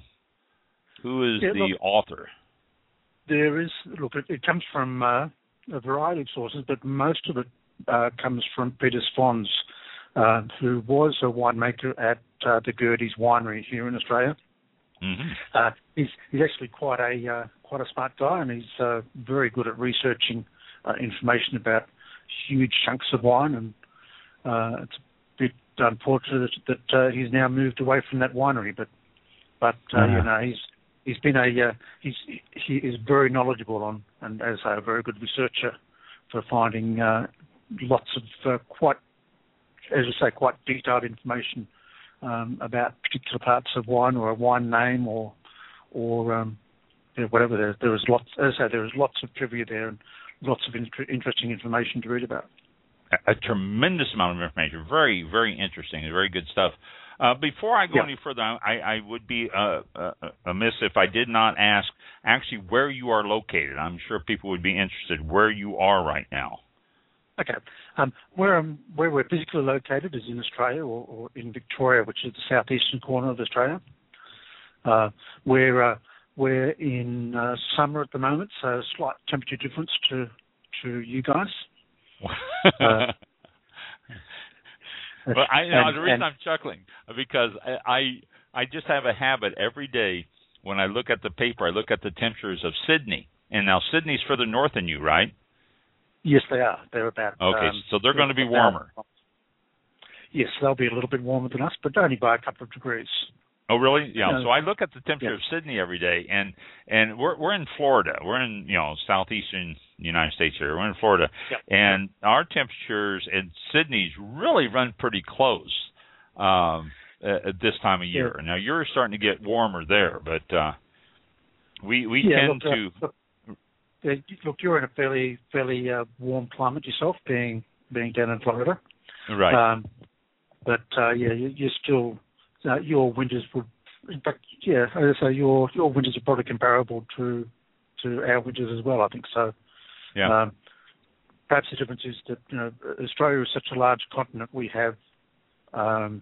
who is yeah, the look, author? There is look. It, it comes from uh, a variety of sources, but most of it Uh, comes from Peter Swans, uh, who was a winemaker at uh, the Gerdes Winery here in Australia. Mm-hmm. Uh, he's he's actually quite a uh, quite a smart guy, and he's uh, very good at researching uh, information about huge chunks of wine. And uh, it's a bit unfortunate that uh, he's now moved away from that winery, but but uh, uh-huh. you know he's he's been a uh, he's he is very knowledgeable on, and as I say, a very good researcher for finding. Uh, Lots of uh, quite, as I say, quite detailed information um, about particular parts of wine or a wine name or, or um, you know, whatever. There, there is lots, as I say, there is lots of trivia there and lots of inter- interesting information to read about. A, a tremendous amount of information, very, very interesting, and very good stuff. Uh, before I go yeah. any further, I, I would be uh, uh, amiss if I did not ask actually where you are located. I'm sure people would be interested where you are right now. Okay. Um, where, um, where we're physically located is in Australia or, or in Victoria, which is the southeastern corner of Australia. Uh, we're, uh, we're in uh, summer at the moment, so a slight temperature difference to, to you guys. uh, well, I, you know, and, the reason and, I'm chuckling because I, I I just have a habit every day when I look at the paper, I look at the temperatures of Sydney. And now Sydney's further north than you, right? Yes, they are. They're about... Okay, um, so they're going to be warmer. Yes, they'll be a little bit warmer than us, but only by a couple of degrees. Oh, really? Yeah. No. So I look at the temperature yeah. of Sydney every day, and and we're we're in Florida. We're in you know southeastern United States here. We're in Florida, yep. and our temperatures in Sydney's really run pretty close um, at, at this time of year. Yeah. Now you're starting to get warmer there, but uh, we we yeah, tend look, to. Uh, look, Uh, look, you're in a fairly fairly uh, warm climate yourself, being being down in Florida. Right. Um, but uh, yeah, you, you're still uh, your winters would, in fact, yeah. So your your winters are probably comparable to to our winters as well. I think so. Yeah. Um, perhaps the difference is that you know Australia is such a large continent. We have um,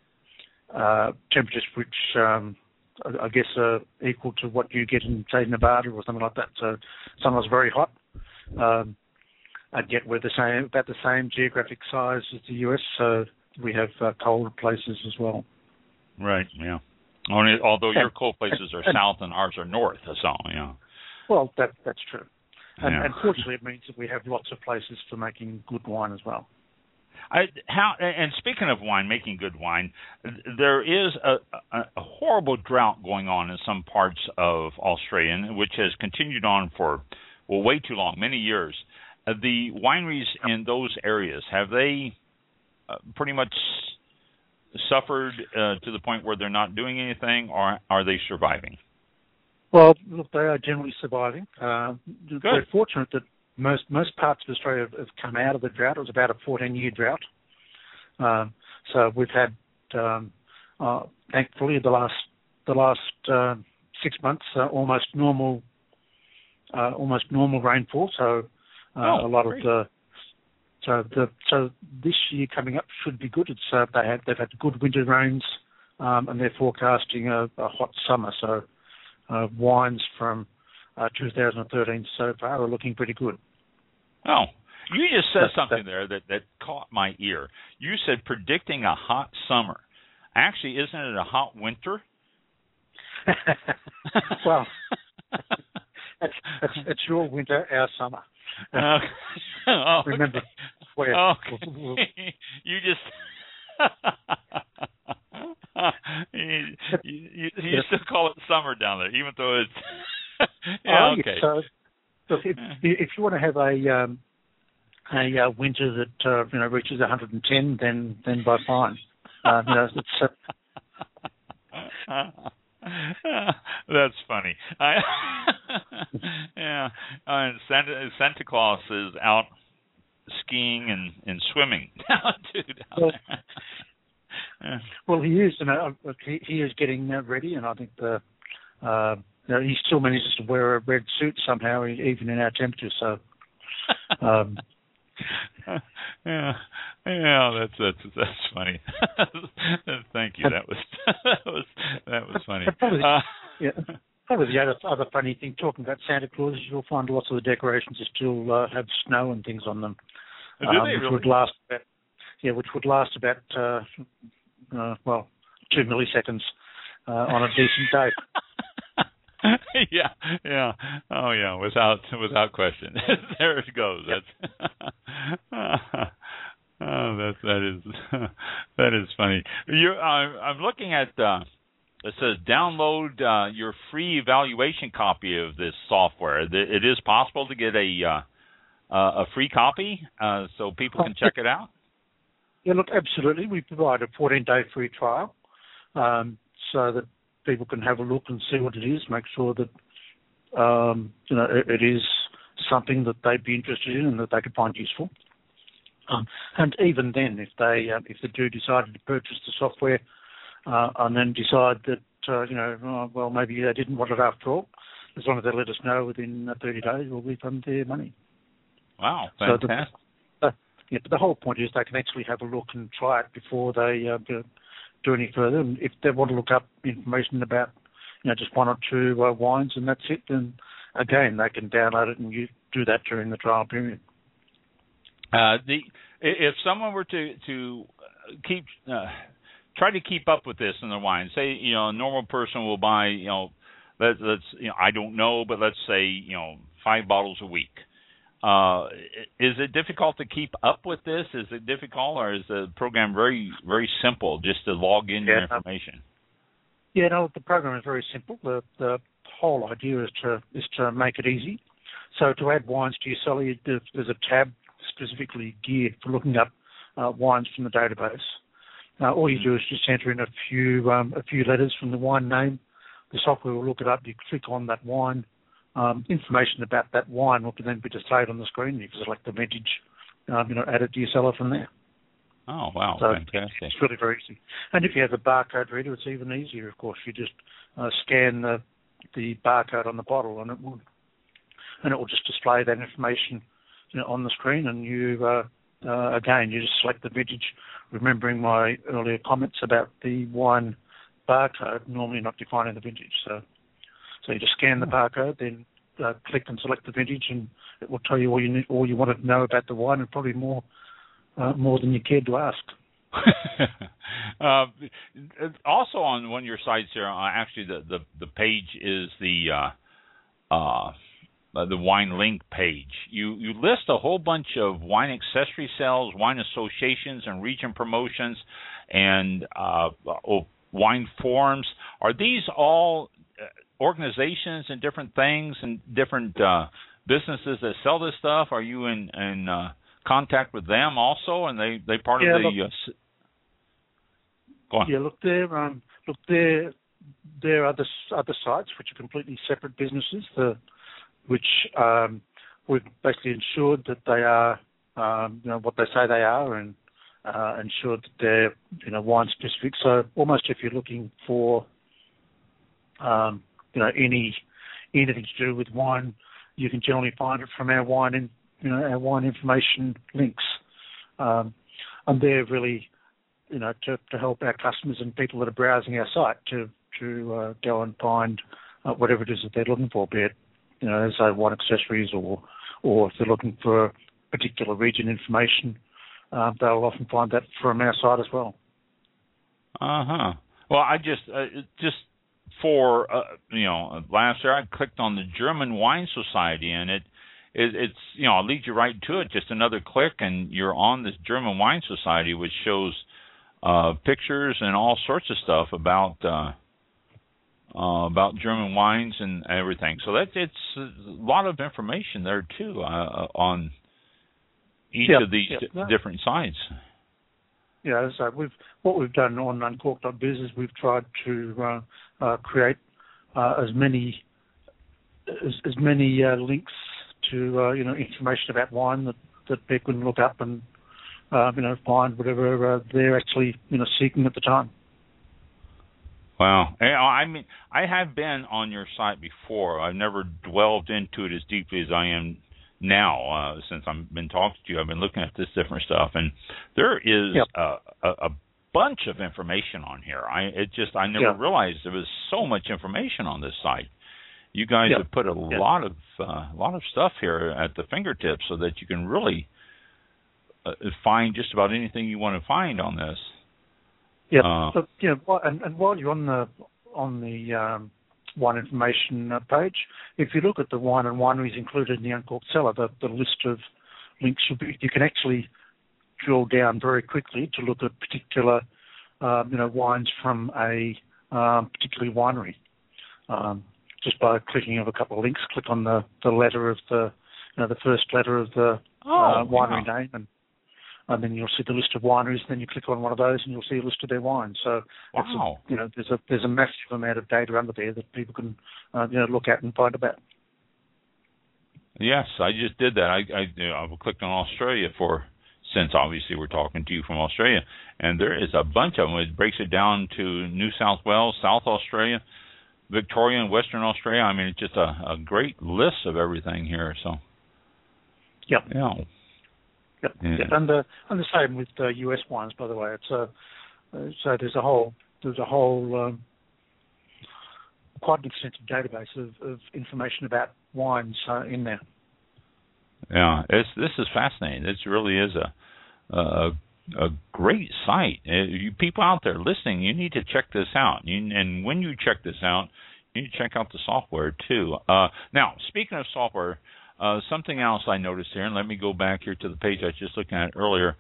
uh, temperatures which. Um, I guess uh, equal to what you get in, say, Nevada or something like that. So sometimes very hot, um, and yet we're the same, about the same geographic size as the U S. So we have uh, colder places as well. Right. Yeah. Only, although and, your cold places are and, south and ours are north. So yeah. Well, that that's true. And, yeah. and fortunately, it means that we have lots of places for making good wine as well. I, how and speaking of wine, making good wine, there is a, a, a horrible drought going on in some parts of Australia, which has continued on for well way too long, many years. Uh, the wineries in those areas, have they uh, pretty much suffered uh, to the point where they're not doing anything, or are they surviving? Well, look, they are generally surviving. Uh, Good. We're fortunate that most most parts of Australia have, have come out of the drought. It was about a fourteen-year drought. Um, so we've had, um, uh, thankfully, the last the last uh, six months uh, almost normal, uh, almost normal rainfall. So uh, oh, a lot great. of the so the so this year coming up should be good. It's uh, they have they've had good winter rains, um, and they're forecasting a, a hot summer. So uh, wines from uh, two thousand thirteen so far are looking pretty good. Oh, you just said that's, something that's, there that, that caught my ear. You said predicting a hot summer. Actually, isn't it a hot winter? Well, it's, it's, it's your winter, our summer. Uh, oh, okay. Remember, where okay. you just you, you, you still call it summer down there, even though it's yeah oh, okay. So, look, if, if you want to have a um, a uh, winter that uh, you know reaches one hundred ten, then then by fine. Uh, you know, it's. Uh, That's funny. I, yeah, uh, Santa Santa Claus is out skiing and, and swimming down too down well, there. Yeah. Well, he is, you know, he, he is getting uh, ready, and I think the, uh, you know, he still manages to wear a red suit somehow, even in our temperatures. So, um, yeah, yeah, that's that's that's funny. Thank you. That was that was that was funny. Probably, uh, yeah, probably the other other funny thing, talking about Santa Claus, is you'll find lots of the decorations still uh, have snow and things on them, do um, they which really? would last about, yeah, which would last about uh, uh, well two milliseconds uh, on a decent day. yeah, yeah, oh yeah, without without question. There it goes. That's oh, that that is that is funny. You, uh, I'm looking at. Uh, it says download uh, your free evaluation copy of this software. It is possible to get a uh, a free copy, uh, so people can check it out. Yeah, look, absolutely. We provide a fourteen-day free trial, um, so that people can have a look and see what it is, make sure that um, you know it, it is something that they'd be interested in and that they could find useful. Um, and even then, if they uh, if they do decide to purchase the software uh, and then decide that uh, you know oh, well maybe they didn't want it after all, as long as they let us know within thirty days, we'll refund their money. Wow, fantastic! So the, uh, yeah, but the whole point is they can actually have a look and try it before they uh, do, do any further. And if they want to look up information about, you know, just one or two uh, wines and that's it, then again they can download it and you do that during the trial period. Uh, the if someone were to to keep uh, try to keep up with this in their wine, say you know a normal person will buy you know let, let's you know I don't know but let's say you know five bottles a week. Uh, is it difficult to keep up with this? Is it difficult, or is the program very, very simple, just to log in yeah, your information? Yeah, no, the program is very simple. The the whole idea is to is to make it easy. So to add wines to your cellar, there's a tab specifically geared for looking up uh, wines from the database. Uh, all you do is just enter in a few um, a few letters from the wine name. The software will look it up. You click on that wine. Um, information about that wine will then be displayed on the screen. You can select the vintage, um, you know, add it to your cellar from there. Oh, wow, so fantastic. It's really very easy. And if you have a barcode reader, it's even easier, of course. You just uh, scan the the barcode on the bottle and it will and it will just display that information, you know, on the screen. And you, uh, uh, again, you just select the vintage, remembering my earlier comments about the wine barcode, normally not defining the vintage. So So you just scan the barcode, then uh, click and select the vintage, and it will tell you all you need, all you want to know about the wine, and probably more, uh, more than you cared to ask. uh, also, on one of your sites here, uh, actually, the, the the page is the uh, uh, the wine link page. You you list a whole bunch of wine accessory sales, wine associations, and region promotions, and uh, oh, wine forums. Are these all organizations and different things and different uh, businesses that sell this stuff? Are you in, in uh, contact with them also? And they they part yeah, of the. Look, uh, go on. Yeah, look there. Um, look there. There are other other sites which are completely separate businesses, the, which um, we've basically ensured that they are, um, you know, what they say they are, and uh, ensured that they're, you know, wine specific. So almost if you're looking for um, you know, any anything to do with wine, you can generally find it from our wine, in, you know, our wine information links, um, and they're really, you know, to, to help our customers and people that are browsing our site to to uh, go and find uh, whatever it is that they're looking for, be it, you know, as I wine accessories, or or if they're looking for particular region information, uh, they'll often find that from our site as well. Uh huh. Well, I just uh, just. For uh, you know, last year I clicked on the German Wine Society, and it, it it's you know, I'll lead you right to it. Just another click, and you're on this German Wine Society, which shows uh, pictures and all sorts of stuff about uh, uh, about German wines and everything. So that it's a lot of information there too uh, on each yeah, of these yeah, d- no. different sites. Yeah, so we've what we've done on Uncork dot biz is we've tried to uh, uh, create uh, as many as, as many uh, links to uh, you know information about wine that, that people can look up and uh, you know find whatever uh, they're actually you know seeking at the time. Wow, I mean, I have been on your site before. I've never delved into it as deeply as I am now, uh, since I've been talking to you. I've been looking at this different stuff, and there is yep. a, a, a bunch of information on here. I it just I never yep. realized there was so much information on this site. You guys yep. have put a yep. lot of uh, a lot of stuff here at the fingertips, so that you can really uh, find just about anything you want to find on this. Yeah, uh, so, you know, and, and while you're on the on the um, wine information uh, page, if you look at the wine and wineries included in the Uncorked Cellar, the, the list of links, will be, you can actually drill down very quickly to look at particular, um, you know, wines from a um, particular winery. Um, just by clicking of a couple of links, click on the, the letter of the, you know, the first letter of the oh, uh, winery yeah. name, and and then you'll see the list of wineries. Then you click on one of those, and you'll see a list of their wines. So, wow. it's a, you know, there's a there's a massive amount of data under there that people can, uh, you know, look at and find about. Yes, I just did that. I I, you know, I clicked on Australia for, since obviously we're talking to you from Australia, and there is a bunch of them. It breaks it down to New South Wales, South Australia, Victoria, and Western Australia. I mean, it's just a, a great list of everything here. So, yep. Yeah. Yep. Yeah. Yep. And the and the same with uh, U S wines, by the way. It's a uh, so there's a whole there's a whole um, quite an extensive database of, of information about wines uh, in there. Yeah, it's this is fascinating. This really is a a, a great site. Uh, you people out there listening, you need to check this out. You, and when you check this out, you need to check out the software too. Uh, now, speaking of software. Uh, something else I noticed here, and let me go back here to the page I was just looking at earlier.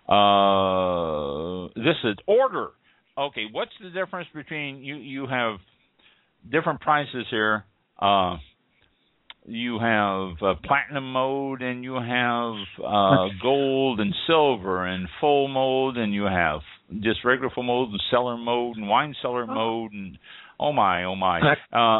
Uh, this is order. Okay, what's the difference between you? You have different prices here. Uh, you have uh, platinum mode, and you have uh, gold and silver, and full mode, and you have just regular full mode and cellar mode and wine cellar mode, and oh my, oh my. Uh,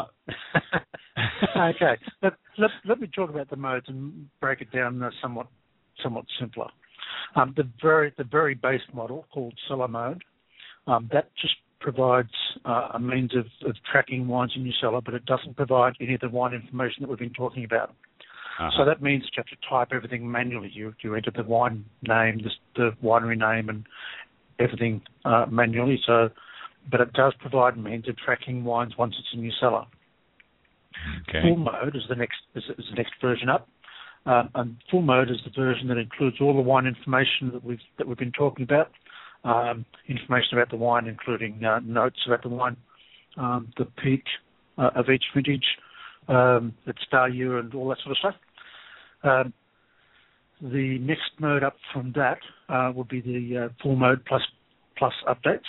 okay, let, let, let me talk about the modes and break it down uh, somewhat somewhat simpler. Um, the very the very base model called cellar mode, um, that just provides uh, a means of, of tracking wines in your cellar, but it doesn't provide any of the wine information that we've been talking about. Uh-huh. So that means you have to type everything manually. You you enter the wine name, the, the winery name, and everything uh, manually. So, but it does provide a means of tracking wines once it's in your cellar. Okay. Full mode is the next is, is the next version up, um, and full mode is the version that includes all the wine information that we've that we've been talking about, um, information about the wine, including uh, notes about the wine, um, the peak uh, of each vintage, um, its value, and all that sort of stuff. Um, the next mode up from that uh, would be the uh, full mode plus plus updates.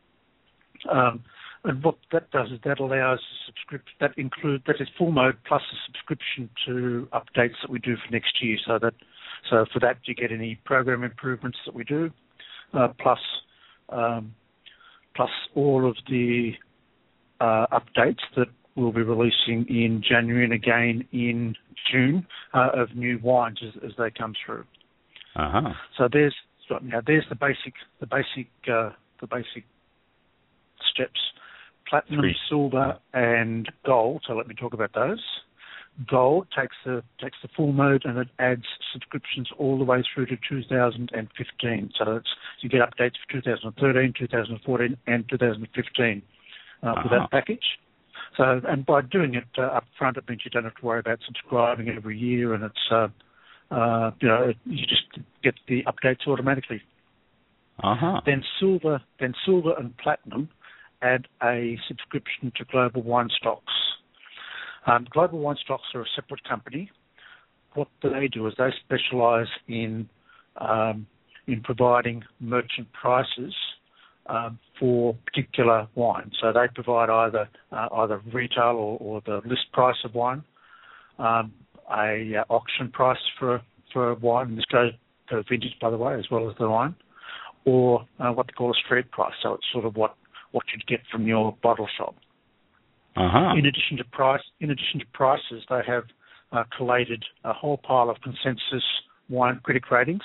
Um, And what that does is that allows subscript that include that is full mode plus a subscription to updates that we do for next year. So that so for that you get any program improvements that we do, uh, plus um, plus all of the uh, updates that we'll be releasing in January and again in June uh, of new wines as, as they come through. Uh-huh. So there's so now there's the basic the basic uh, the basic steps. Platinum, Three. silver, and gold. So let me talk about those. Gold takes the takes the full mode and it adds subscriptions all the way through to two thousand fifteen. So it's, you get updates for two thousand thirteen, two thousand fourteen, and two thousand fifteen uh, uh-huh. for that package. So and by doing it uh, up front, it means you don't have to worry about subscribing every year, and it's uh, uh, you know you just get the updates automatically. Uh-huh. Then silver, then silver and platinum add a subscription to Global Wine Stocks. Um, Global Wine Stocks are a separate company. What they do is they specialise in um, in providing merchant prices um, for particular wine. So they provide either uh, either retail or, or the list price of wine, um, a uh, auction price for for wine. This goes per vintage, by the way, as well as the wine, or uh, what they call a street price. So it's sort of what, what you'd get from your bottle shop. Uh-huh. In addition to price, in addition to prices, they have uh, collated a whole pile of consensus wine critic ratings,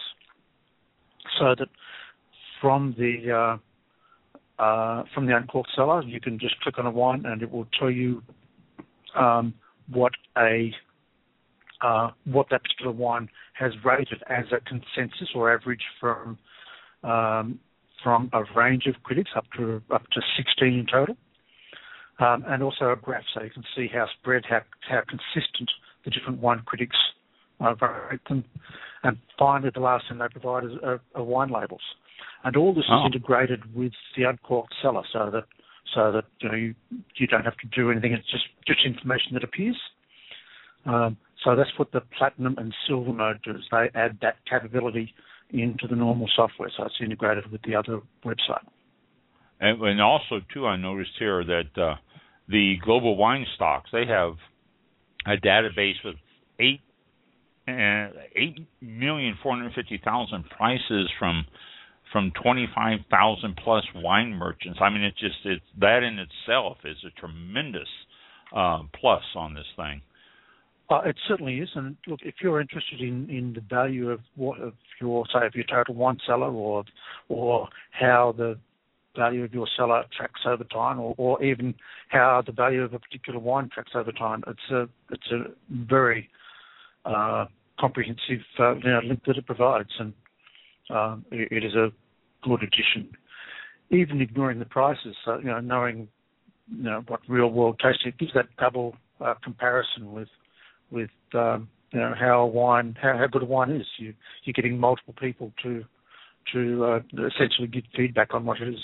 so that from the uh, uh, from the uncorked cellar, you can just click on a wine and it will tell you um, what a uh, what that particular wine has rated as a consensus or average from um, from a range of critics up to up to sixteen in total. Um, and also a graph, so you can see how spread, how, how consistent the different wine critics uh, rate them. And finally, the last thing they provide is a, a wine labels. And all this oh. is integrated with the uncorked cellar, so that so that you know you, you don't have to do anything. It's just just information that appears. Um, so that's what the Platinum and Silver mode does. They add that capability into the normal software, so it's integrated with the other website. And, and also, too, I noticed here that uh, the Global Wine Stocks, they have a database with eight uh, eight million four hundred fifty thousand prices from from twenty five thousand plus wine merchants. I mean, it's just it's that in itself is a tremendous uh, plus on this thing. Uh, it certainly is, and look, if you're interested in, in the value of what of your say of your total wine cellar, or or how the value of your cellar tracks over time, or, or even how the value of a particular wine tracks over time, it's a it's a very uh, comprehensive uh, you know, link that it provides, and um, it, it is a good addition. Even ignoring the prices, so, you know, knowing you know what real world taste, it gives that double uh, comparison with with um, you know how wine how, how good a wine is. You you're getting multiple people to to uh, essentially give feedback on what it is.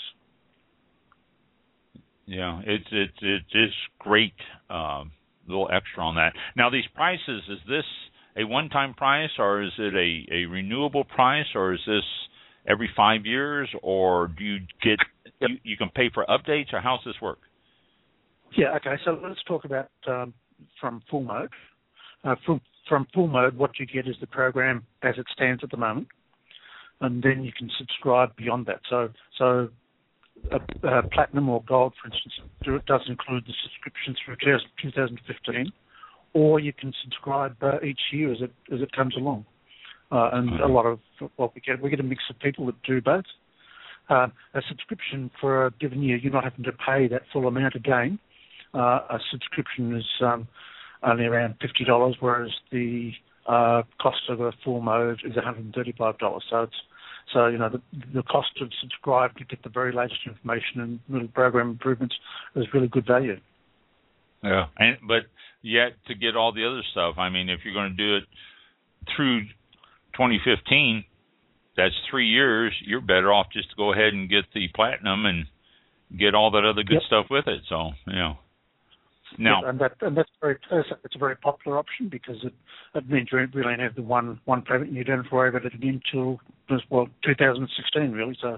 Yeah, it's it's it's just great um, little extra on that. Now, these prices, is this a one-time price, or is it a, a renewable price, or is this every five years, or do you get you, you can pay for updates, or how's this work? Yeah, okay. So let's talk about um, from full mode. Uh, from from full mode, what you get is the program as it stands at the moment, and then you can subscribe beyond that. So so. Uh, uh, platinum or gold, for instance, it does include the subscription through two thousand fifteen, or you can subscribe uh, each year as it as it comes along. Uh, and mm-hmm. a lot of what we get, we get a mix of people that do both. Uh, a subscription for a given year, you're not having to pay that full amount again. Uh, a subscription is um, only around fifty dollars, whereas the uh, cost of a full mode is one hundred thirty-five dollars. So it's So, you know, the, the cost to subscribe to get the very latest information and little program improvements is really good value. Yeah, and but yet to get all the other stuff, I mean, if you're going to do it through twenty fifteen, that's three years, you're better off just to go ahead and get the Platinum and get all that other good yep. stuff with it. So, you know. Now, yeah, and that and that's very it's a very popular option because it, it means you really only have the one one payment and you don't have to worry about it again until well two thousand sixteen really. So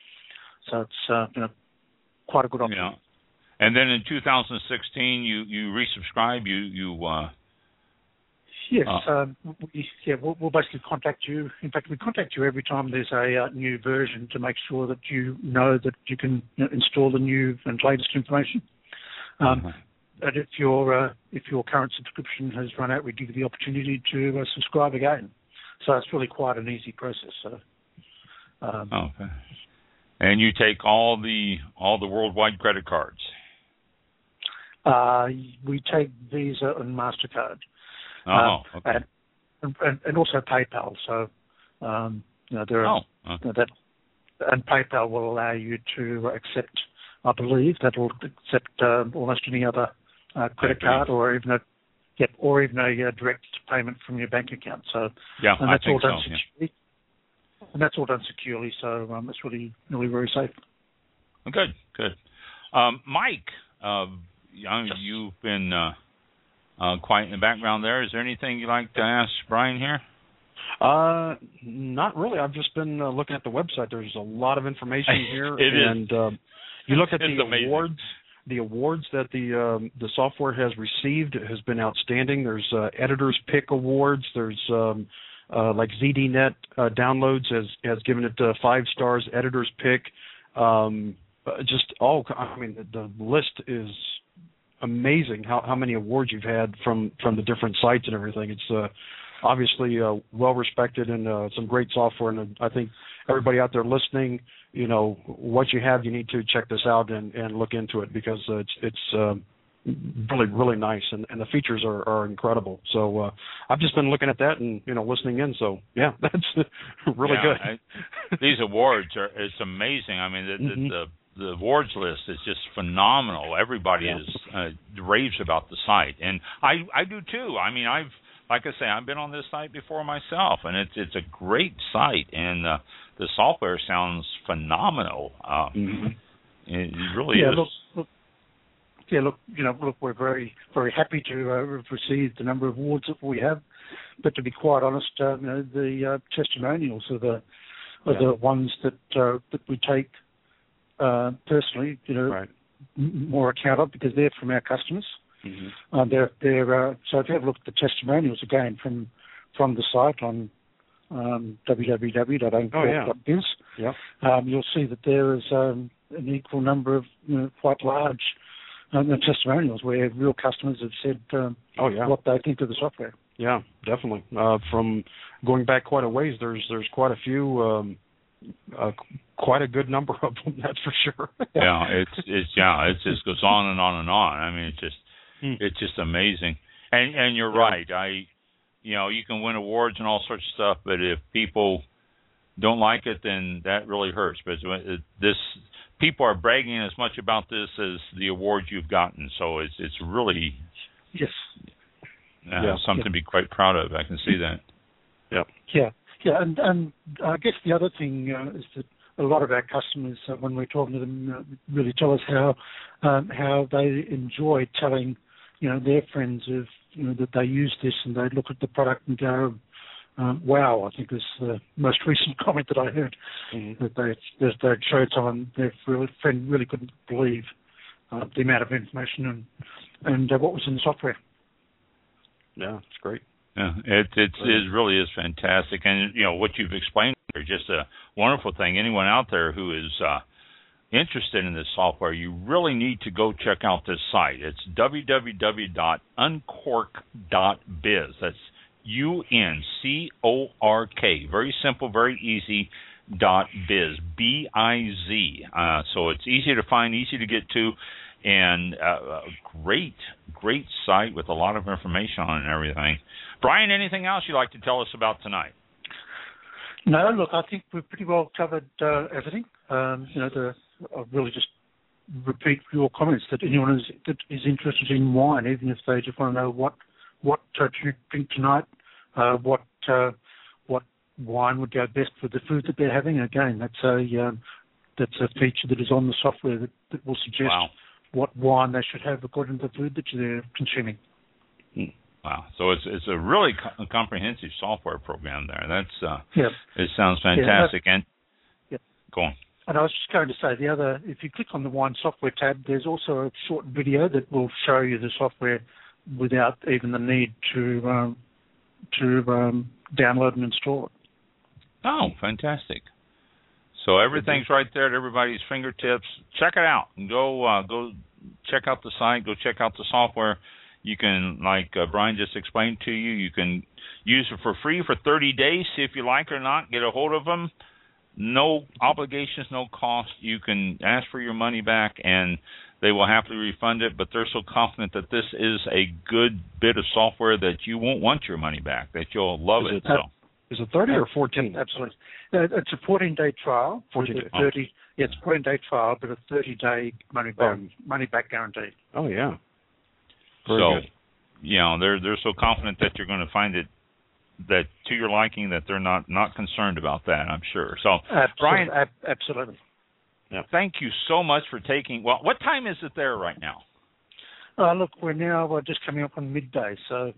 so it's uh, you know quite a good option. Yeah. And then in two thousand sixteen, you you resubscribe. You you. Uh, yes. Uh, um, we, yeah. We'll, we'll basically contact you. In fact, we contact you every time there's a uh, new version to make sure that you know that you can you know, install the new and latest information. Um, uh-huh. And if your uh, if your current subscription has run out, we give you the opportunity to uh, subscribe again. So it's really quite an easy process. So, um, okay. And you take all the all the worldwide credit cards. Uh, we take Visa and MasterCard. Oh, um, okay. And, and, and also PayPal. So, um, you know, there are oh, okay. you know, that, and PayPal will allow you to accept. I believe that will accept uh, almost any other. Uh, credit card, or even a yep, or even a uh, direct payment from your bank account. So yeah, and that's I think all done so, securely. Yeah. And that's all done securely. So um, it's really, really very safe. Good, good. Um, Mike, uh, you've been uh, uh, quiet in the background there. Is there anything you'd like to ask Brian here? Uh, not really. I've just been uh, looking at the website. There's a lot of information here, it and is. Um, you look at it's the amazing. awards. The awards that the um, the software has received has been outstanding. There's uh, Editor's Pick awards. There's um, uh, like Z D Net uh, Downloads has has given it uh, five stars. Editor's Pick, um, just all. I mean, the, the list is amazing. How how many awards you've had from from the different sites and everything. It's uh, obviously uh, well respected and uh, some great software. And I think everybody out there listening, you know, what you have, you need to check this out and, and look into it because uh, it's it's uh, really really nice and, and the features are, are incredible. So uh, I've just been looking at that and you know listening in. So yeah, that's really yeah, good. I, these awards are it's amazing. I mean the mm-hmm. the, the, the awards list is just phenomenal. Everybody yeah. is uh, raves about the site, and I I do too. I mean I've like I say I've been on this site before myself, and it's it's a great site and. Uh, The software sounds phenomenal. Um, mm-hmm. It really yeah, is. Look, look, yeah, look, you know, look, we're very, very happy to uh, have received the number of awards that we have. But to be quite honest, uh, you know, the uh, testimonials are the are yeah. the ones that uh, that we take uh, personally, you know, right. m- more account of because they're from our customers. Mm-hmm. Uh, they're they're uh, so if you have a look at the testimonials again from from the site on. Um, w w w dot uncork dot biz. Oh, yeah. Yeah. Um, you'll see that there is um, an equal number of you know, quite large um, testimonials where real customers have said um, oh, yeah. what they think of the software. Yeah, definitely. Uh, from going back quite a ways, there's there's quite a few, um, uh, quite a good number of them. That's for sure. yeah, it's it's yeah, it just goes on and on and on. I mean, it's just hmm. it's just amazing. And and you're yeah. right. I. You know, you can win awards and all sorts of stuff, but if people don't like it, then that really hurts. But this, people are bragging as much about this as the awards you've gotten. So it's it's really yes, uh, yeah. something yeah. to be quite proud of. I can see that. Yeah, yeah, yeah. And and I guess the other thing uh, is that a lot of our customers, uh, when we're talking to them, uh, really tell us how um, how they enjoy telling you know their friends of. You know, that they use this and they look at the product and go, um, wow, I think is the most recent comment that I heard, mm-hmm. that they that they showed someone, their friend really couldn't believe uh, the amount of information and, and uh, what was in the software. Yeah, it's great. Yeah, it it's, it really is fantastic. And, you know, what you've explained is just a wonderful thing. Anyone out there who is uh, interested in this software, you really need to go check out this site. It's w w w dot uncork dot biz. That's U N C O R K. Very simple, very easy, dot biz. B I Z. Uh, so it's easy to find, easy to get to, and uh, a great, great site with a lot of information on it and everything. Brian, anything else you'd like to tell us about tonight? No, look, I think we've pretty well covered uh, everything. Um, you know, the I'll really just repeat your comments that anyone is, that is interested in wine, even if they just want to know what what uh, to drink tonight, uh, what uh, what wine would go best for the food that they're having. Again, that's a um, that's a feature that is on the software that, that will suggest wow. what wine they should have according to the food that they're consuming. Wow! So it's it's a really co- comprehensive software program there. That's uh, yeah. It sounds fantastic. Yeah, and yeah. Go on. And I was just going to say, the other, if you click on the Wine Software tab, there's also a short video that will show you the software without even the need to um, to um, download and install it. Oh, fantastic! So everything's right there at everybody's fingertips. Check it out. Go uh, go check out the site. Go check out the software. You can, like uh, Brian just explained to you, you can use it for free for thirty days. See if you like it or not. Get a hold of them. No obligations, no cost. You can ask for your money back, and they will happily refund it. But they're so confident that this is a good bit of software that you won't want your money back, that you'll love is it. it so. Is it thirty or fourteen? Absolutely. Uh, it's a fourteen-day trial. fourteen days. thirty. Oh. Yeah, it's a fourteen-day trial, but a thirty-day money-back oh. money-back guarantee. Oh yeah. Very so, good. you know, they're they're so confident that you're going to find it that to your liking, that they're not, not concerned about that, I'm sure. So, absolutely. Brian, Ab- absolutely. Yeah. Thank you so much for taking. Well, what time is it there right now? Uh, look, we're now uh, just coming up on midday, so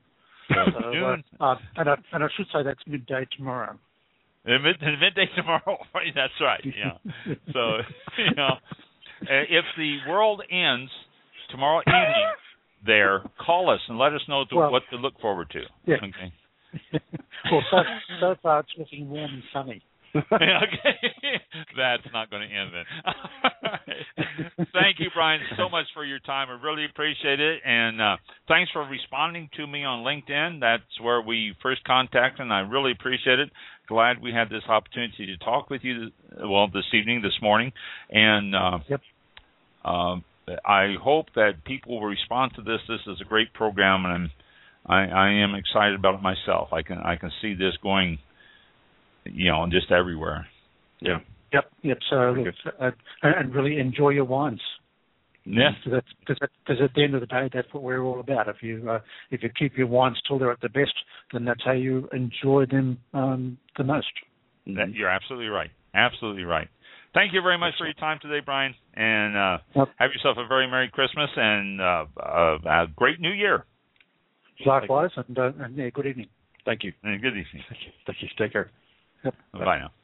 So, Noon. Uh, uh, and, I, and I should say that's midday tomorrow. Mid, midday tomorrow. That's right. Yeah. So, you know, if the world ends tomorrow evening, there, call us and let us know to, well, what to look forward to. Yeah. Okay. Well, so, so far it's looking warm and sunny. Okay, that's not going to end then. Thank you, Brian, so much for your time. I really appreciate it, and uh, thanks for responding to me on LinkedIn. That's where we first contacted, and I really appreciate it. Glad we had this opportunity to talk with you, well, this evening, this morning, and uh, yep. uh, I hope that people will respond to this. This is a great program, and I'm, I, I am excited about it myself. I can I can see this going, you know, just everywhere. Yeah. Yep. Yep. So, look, uh, and really enjoy your wines. Yeah. Because because at the end of the day, that's what we're all about. If you uh, if you keep your wines till they're at the best, then that's how you enjoy them um, the most. That, you're absolutely right. Absolutely right. Thank you very much for your time today, Brian, and uh, yep. have yourself a very Merry Christmas and uh, uh, a great New Year. Likewise, and, uh, and yeah, good evening. Thank you. And good evening. Thank you. Thank you. Take care. Yep. Bye now.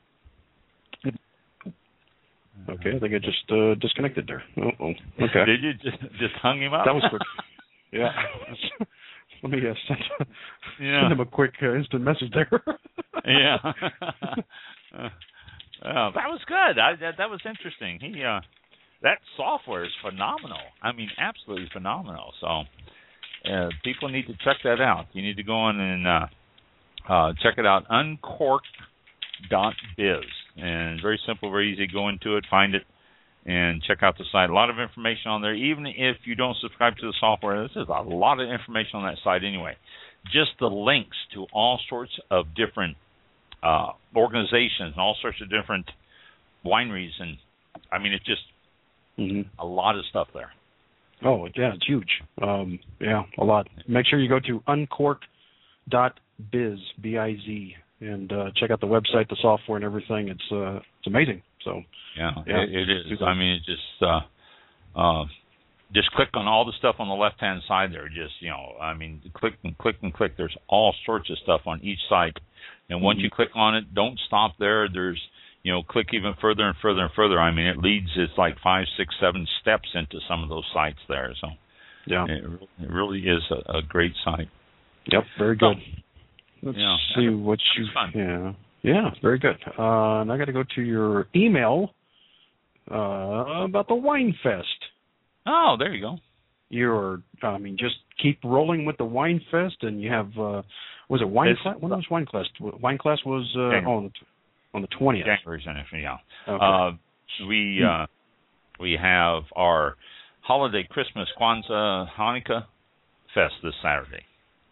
Okay, I think I just uh, disconnected there. Oh, okay. Did you just just hung him up? That was quick. Yeah. Let me uh, send, yeah. send him a quick uh, instant message there. Yeah. uh, oh, that was good. I, that, that was interesting. He uh, that software is phenomenal. I mean, absolutely phenomenal. So uh, people need to check that out. You need to go on and uh, uh, check it out. Uncorked dot biz. And very simple, very easy. Go into it, find it, and check out the site. A lot of information on there. Even if you don't subscribe to the software, this is a lot of information on that site anyway. Just the links to all sorts of different uh, organizations and all sorts of different wineries. And, I mean, it's just mm-hmm. a lot of stuff there. Oh, yeah, it's huge. Um, yeah, a lot. Make sure you go to uncorked dot biz, B I Z, and uh, check out the website, the software, and everything. It's uh, it's amazing. So yeah, yeah it, it is. I mean, it just uh, uh, just click on all the stuff on the left hand side there. Just you know, I mean, click and click and click. There's all sorts of stuff on each site, and once mm-hmm. you click on it, don't stop there. There's you know, click even further and further and further. I mean, it leads. It's like five, six, seven steps into some of those sites there. So yeah, it, it really is a, a great site. Yep, very good. So, Let's yeah, see what you. Fun. Yeah, yeah, very good. Uh, and I got to go to your email uh, about the Wine Fest. Oh, there you go. You're, I mean, just keep rolling with the Wine Fest, and you have. Uh, was it Wine Class? When was Wine Class? Wine Class was uh, oh, on the on the twentieth. January, yeah. Okay. Uh, we uh, we have our holiday Christmas Kwanzaa Hanukkah Fest this Saturday.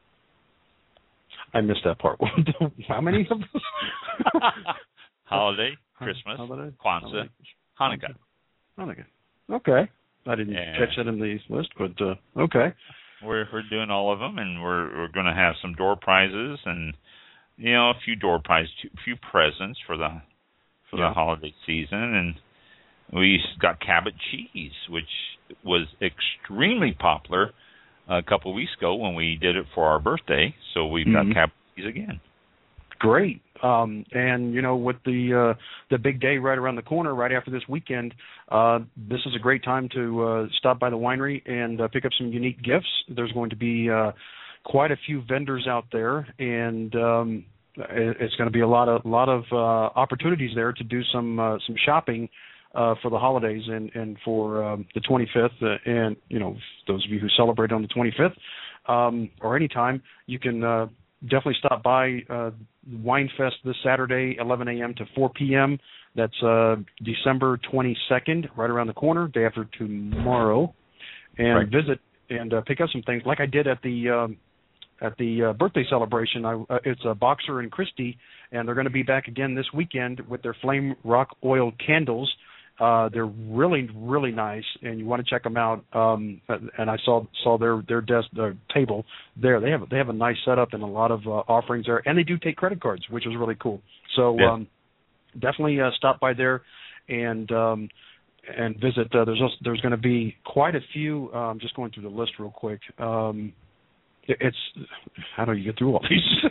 I missed that part. How many of those? Holiday, Christmas, Holiday, Kwanzaa, Hanukkah. Hanukkah. Okay. I didn't yeah. catch that in the list, but uh, okay. We're we're doing all of them, and we're we're going to have some door prizes, and you know, a few door prizes, a few presents for the for yeah. the holiday season, and we got Cabot cheese, which was extremely popular a couple of weeks ago when we did it for our birthday. So we've mm-hmm. got Cabot cheese again. Great. Um, and, you know, with the uh, the big day right around the corner, right after this weekend, uh, this is a great time to uh, stop by the winery and uh, pick up some unique gifts. There's going to be uh, quite a few vendors out there, and um, it's going to be a lot of lot of uh, opportunities there to do some uh, some shopping uh, for the holidays and and for um, the twenty-fifth. Uh, and you know, those of you who celebrate on the twenty-fifth um, or any time, you can uh, definitely stop by uh, Wine Fest this Saturday, eleven a.m. to four p.m. That's uh, December twenty-second, right around the corner, day after tomorrow, and right. visit and uh, pick up some things like I did at the um, at the uh, birthday celebration. I, uh, it's a Boxer and Christie, and they're going to be back again this weekend with their Flame Rock Oil candles. Uh, they're really, really nice, and you want to check them out. Um, and I saw saw their their desk, their table there. They have they have a nice setup and a lot of uh, offerings there, and they do take credit cards, which is really cool. So yeah. um, definitely uh, stop by there and um, and visit. Uh, there's also, there's going to be quite a few. I'm um, just going through the list real quick. Um, it's how do you get through all these?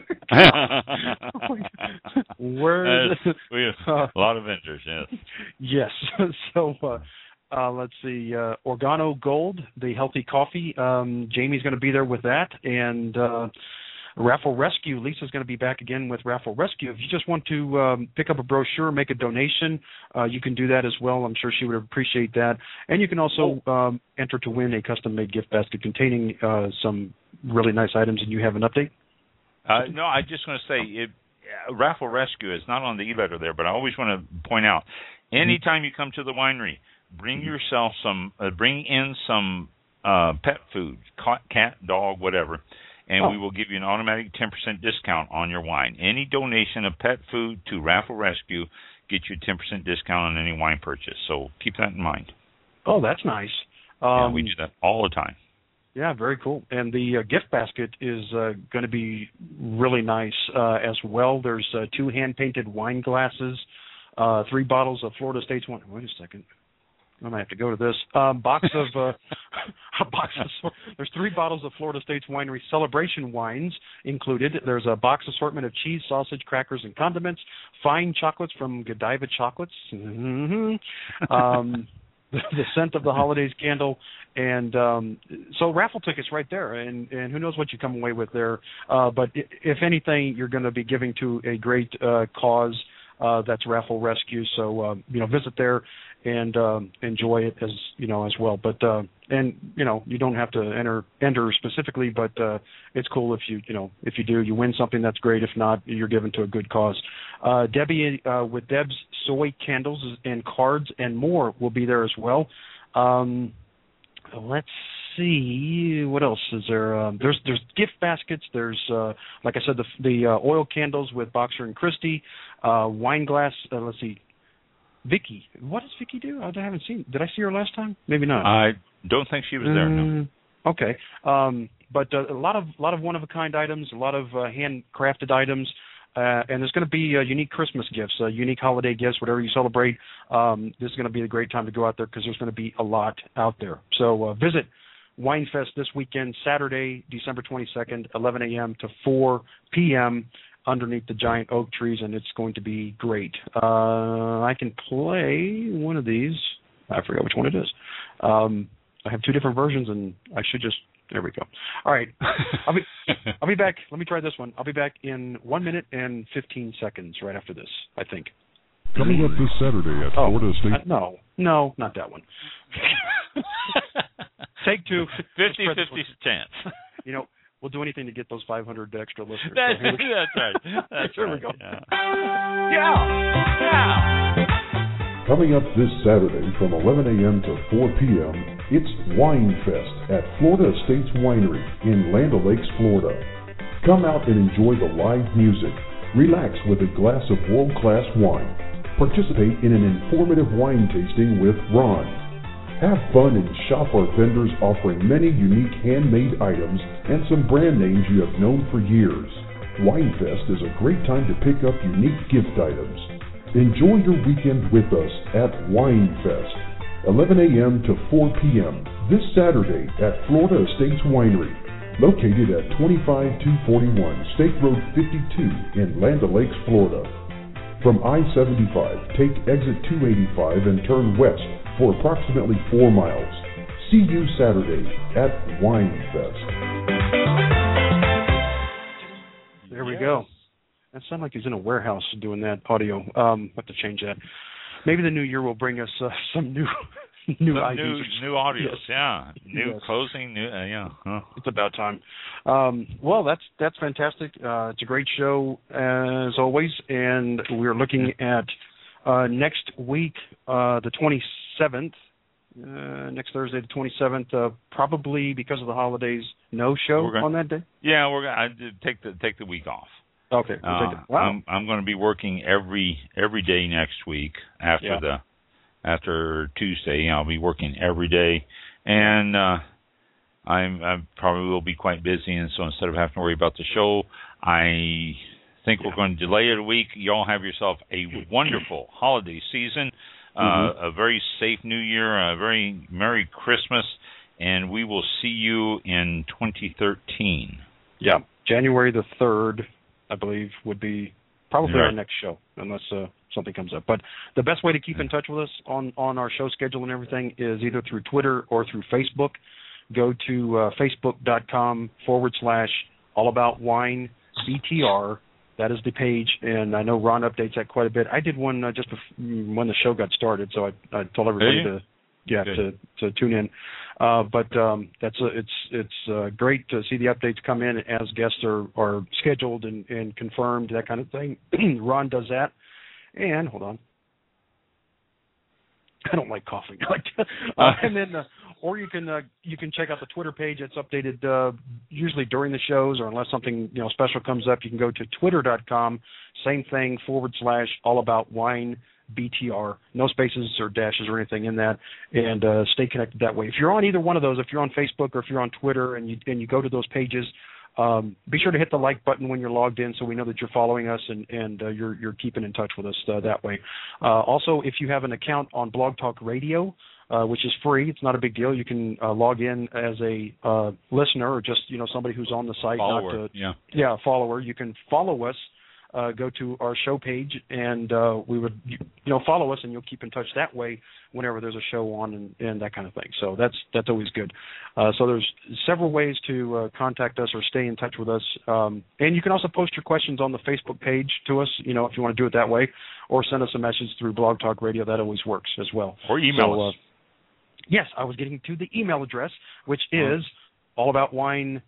Where is uh, we have a lot of vendors, yes. Yes. So uh, uh, let's see. Uh, Organo Gold, the healthy coffee. Um, Jamie's going to be there with that, and uh, Raffle Rescue. Lisa's going to be back again with Raffle Rescue. If you just want to um, pick up a brochure, make a donation, uh, you can do that as well. I'm sure she would appreciate that. And you can also um, enter to win a custom-made gift basket containing uh, some really nice items. And you have an update? Uh, no, I just want to say, it, uh, Raffle Rescue is not on the e-letter there, but I always want to point out, anytime you come to the winery, bring yourself some, uh, bring in some uh, pet food, cat, dog, whatever, and oh. we will give you an automatic ten percent discount on your wine. Any donation of pet food to Raffle Rescue gets you a ten percent discount on any wine purchase. So keep that in mind. Oh, that's nice. Um, yeah, we do that all the time. Yeah, very cool. And the uh, gift basket is uh, going to be really nice uh, as well. There's uh, two hand-painted wine glasses, uh, three bottles of Florida State's wine. Wait a second. I might have to go to this. Um, box of uh, a box of, there's three bottles of Florida State's Winery Celebration wines included. There's a box assortment of cheese, sausage, crackers, and condiments. Fine chocolates from Godiva Chocolates. Mm-hmm. Um, the, the scent of the holidays candle, and um, so raffle tickets right there. And, and who knows what you come away with there. Uh, but if anything, you're going to be giving to a great uh, cause. Uh, that's Raffle Rescue. So uh, you know, visit there and um, enjoy it as you know as well. But uh, and you know, you don't have to enter enter specifically, but uh, it's cool if you you know if you do, you win something. That's great. If not, you're given to a good cause. Uh, Debbie uh, with Deb's soy candles and cards and more will be there as well. Um, let's see what else is there. Um, there's there's gift baskets. There's uh, like I said, the the uh, oil candles with Boxer and Christie. Uh, wine glass. Uh, let's see. Vicky. What does Vicky do? I haven't seen. Did I see her last time? Maybe not. I don't think she was there. No. Mm, okay. Um, but uh, a lot of a lot of one of a kind items, a lot of uh, handcrafted items, uh, and there's going to be uh, unique Christmas gifts, uh, unique holiday gifts, whatever you celebrate. Um, this is going to be a great time to go out there because there's going to be a lot out there. So uh, visit Winefest this weekend, Saturday, December twenty-second, eleven a.m. to four p.m. underneath the giant oak trees, and it's going to be great. Uh, I can play one of these. I forgot which one it is. Um, I have two different versions, and I should just. There we go. All right, I'll be I'll be back. Let me try this one. I'll be back in one minute and fifteen seconds right after this, I think. Coming up this Saturday at oh, Florida State. Uh, no, no, not that one. Take two. fifty-fifty chance. You know, we'll do anything to get those five hundred extra listeners. That's, so that's right. That's here right. we go. Yeah. Yeah. yeah. Coming up this Saturday from eleven a.m. to four p.m., it's Winefest at Florida Estates Winery in Land O'Lakes, Florida. Come out and enjoy the live music. Relax with a glass of world-class wine. Participate in an informative wine tasting with Ron. Have fun and shop our vendors offering many unique handmade items and some brand names you have known for years. Winefest is a great time to pick up unique gift items. Enjoy your weekend with us at Winefest, eleven a.m. to four p.m. this Saturday at Florida Estates Winery, located at twenty-five two forty-one State Road fifty-two in Land O'Lakes, Florida. From I seventy-five, take exit two eighty-five and turn west for approximately four miles. See you Saturday at Winefest. There we go. That sounded like he's in a warehouse doing that audio. Um, have to change that. Maybe the new year will bring us uh, some new new some I Ds. new new audios. Yes. Yeah, new Yes. closing. New uh, yeah. Huh. It's about time. Um, well, that's that's fantastic. Uh, it's a great show as always, and we're looking at uh, next week, uh, the twenty-seventh. Uh, next Thursday, the twenty-seventh. Uh, probably because of the holidays, no show We're gonna, on that day. Yeah, we're gonna I did take the take the week off. Okay. We'll Uh, take it. Wow. I'm I'm going to be working every every day next week after Yeah. the after Tuesday. I'll be working every day, and uh, I'm I probably will be quite busy. And so instead of having to worry about the show, I think Yeah. we're going to delay it a week. Y'all have yourself a wonderful holiday season, Mm-hmm. uh, a very safe New Year, a very Merry Christmas, and we will see you in twenty thirteen. Yeah, January the third, I believe, would be probably right. our next show, unless uh, something comes up. But the best way to keep in touch with us on, on our show schedule and everything is either through Twitter or through Facebook. Go to uh, facebook.com forward slash all about wine B T R. That is the page, and I know Ron updates that quite a bit. I did one uh, just before, when the show got started, so I, I told everybody to yeah to, to tune in. Uh, but um, that's a, it's it's uh, great to see the updates come in as guests are, are scheduled and, and confirmed, that kind of thing. Ron does that, and hold on, I don't like coughing. uh, and then, uh, or you can uh, you can check out the Twitter page. It's updated uh, usually during the shows, or unless something you know special comes up, you can go to twitter dot com. Same thing, forward slash all about wine B T R. No spaces or dashes or anything in that, and uh, stay connected that way. If you're on either one of those, if you're on Facebook or if you're on Twitter, and you and you go to those pages, um, be sure to hit the like button when you're logged in, so we know that you're following us and and uh, you're you're keeping in touch with us uh, that way. Uh, also, if you have an account on Blog Talk Radio, uh, which is free, it's not a big deal. You can uh, log in as a uh, listener or just you know somebody who's on the site, follower, not to, yeah, yeah, a follower. You can follow us. Uh, go to our show page, and uh, we would, you know, follow us, and you'll keep in touch that way whenever there's a show on and, and that kind of thing. So that's that's always good. Uh, so there's several ways to uh, contact us or stay in touch with us, um, and you can also post your questions on the Facebook page to us, you know, if you want to do it that way, or send us a message through Blog Talk Radio. That always works as well. Or email so, us. Uh, yes, I was getting to the email address, which is all about wine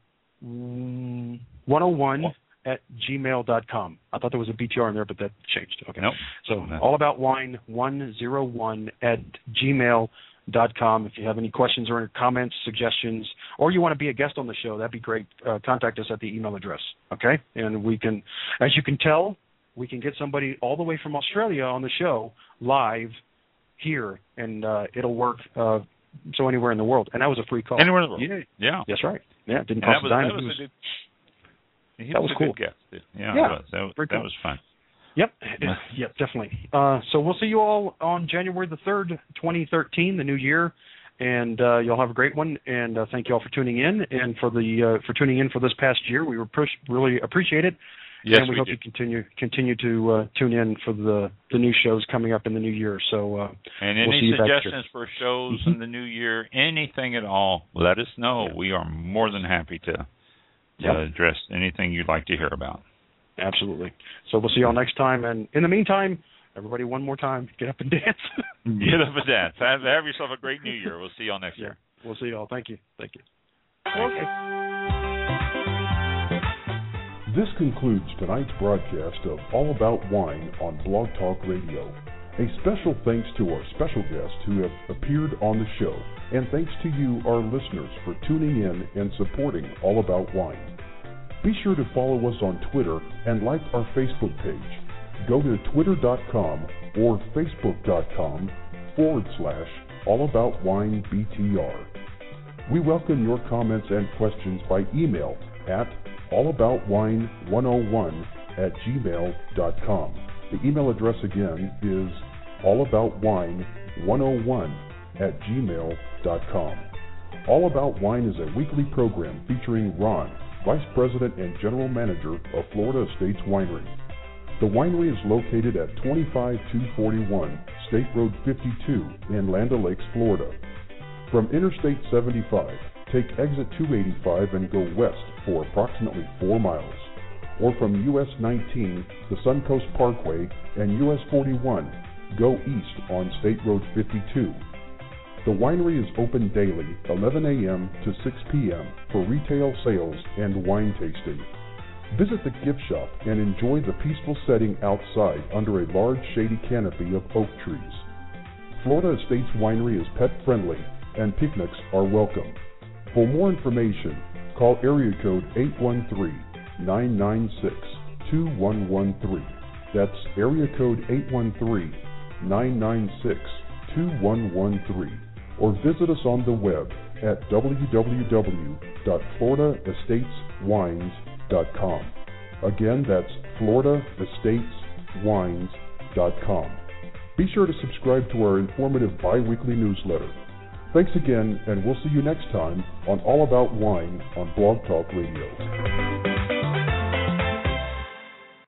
one oh one. At gmail dot com. I thought there was a B T R in there, but that changed. Okay. Nope. So no. all about wine one oh one at gmail dot com. If you have any questions or any comments, suggestions, or you want to be a guest on the show, that'd be great. Uh, contact us at the email address. Okay. And we can, as you can tell, we can get somebody all the way from Australia on the show live here, and uh, it'll work. Uh, so anywhere in the world, and that was a free call. Anywhere in the world. Yeah. Yeah. That's right. Yeah. It didn't and cost that was, a dime. That was a good, He that was, was a cool. good guest. Yeah, yeah, that was, that, that cool. was fun. Yep, yep, definitely. Uh, so we'll see you all on January the third, twenty thirteen, the new year, and uh, you'll have a great one. And uh, thank you all for tuning in and for the uh, for tuning in for this past year. We really appreciate it. Yes, and we, we hope did. you continue continue to uh, tune in for the, the new shows coming up in the new year. So uh, and we'll any see you suggestions back for shows mm-hmm. in the new year, anything at all, let us know. Yeah. We are more than happy to. to yep. address anything you'd like to hear about. Absolutely. So we'll see you all next time. And in the meantime, everybody one more time, get up and dance. Get up and dance. Have, have yourself a great new year. We'll see you all next yeah. year. We'll see you all. Thank you. Thank you. Okay. This concludes tonight's broadcast of All About Wine on Blog Talk Radio. A special thanks to our special guests who have appeared on the show, and thanks to you, our listeners, for tuning in and supporting All About Wine. Be sure to follow us on Twitter and like our Facebook page. Go to twitter dot com or facebook dot com forward slash All About Wine B T R. We welcome your comments and questions by email at allaboutwine one oh one at gmail dot com. The email address again is allaboutwine one oh one at gmail dot com. All About Wine is a weekly program featuring Ron, Vice President and General Manager of Florida Estates Winery. The winery is located at twenty-five two forty-one State Road fifty-two in Land O'Lakes, Florida. From Interstate seventy-five, take exit two eighty-five and go west for approximately four miles. Or from U S nineteen, the Suncoast Parkway, and U S forty-one, go east on State Road fifty-two. The winery is open daily, eleven a.m. to six p.m. for retail sales and wine tasting. Visit the gift shop and enjoy the peaceful setting outside under a large shady canopy of oak trees. Florida Estates Winery is pet friendly and picnics are welcome. For more information, call area code eight one three, nine nine six, two one one three. That's area code eight one three, nine nine six, two one one three. Or visit us on the web at w w w dot florida estates wines dot com. Again, that's florida estates wines dot com. Be sure to subscribe to our informative bi-weekly newsletter. Thanks again, and we'll see you next time on All About Wine on Blog Talk Radio.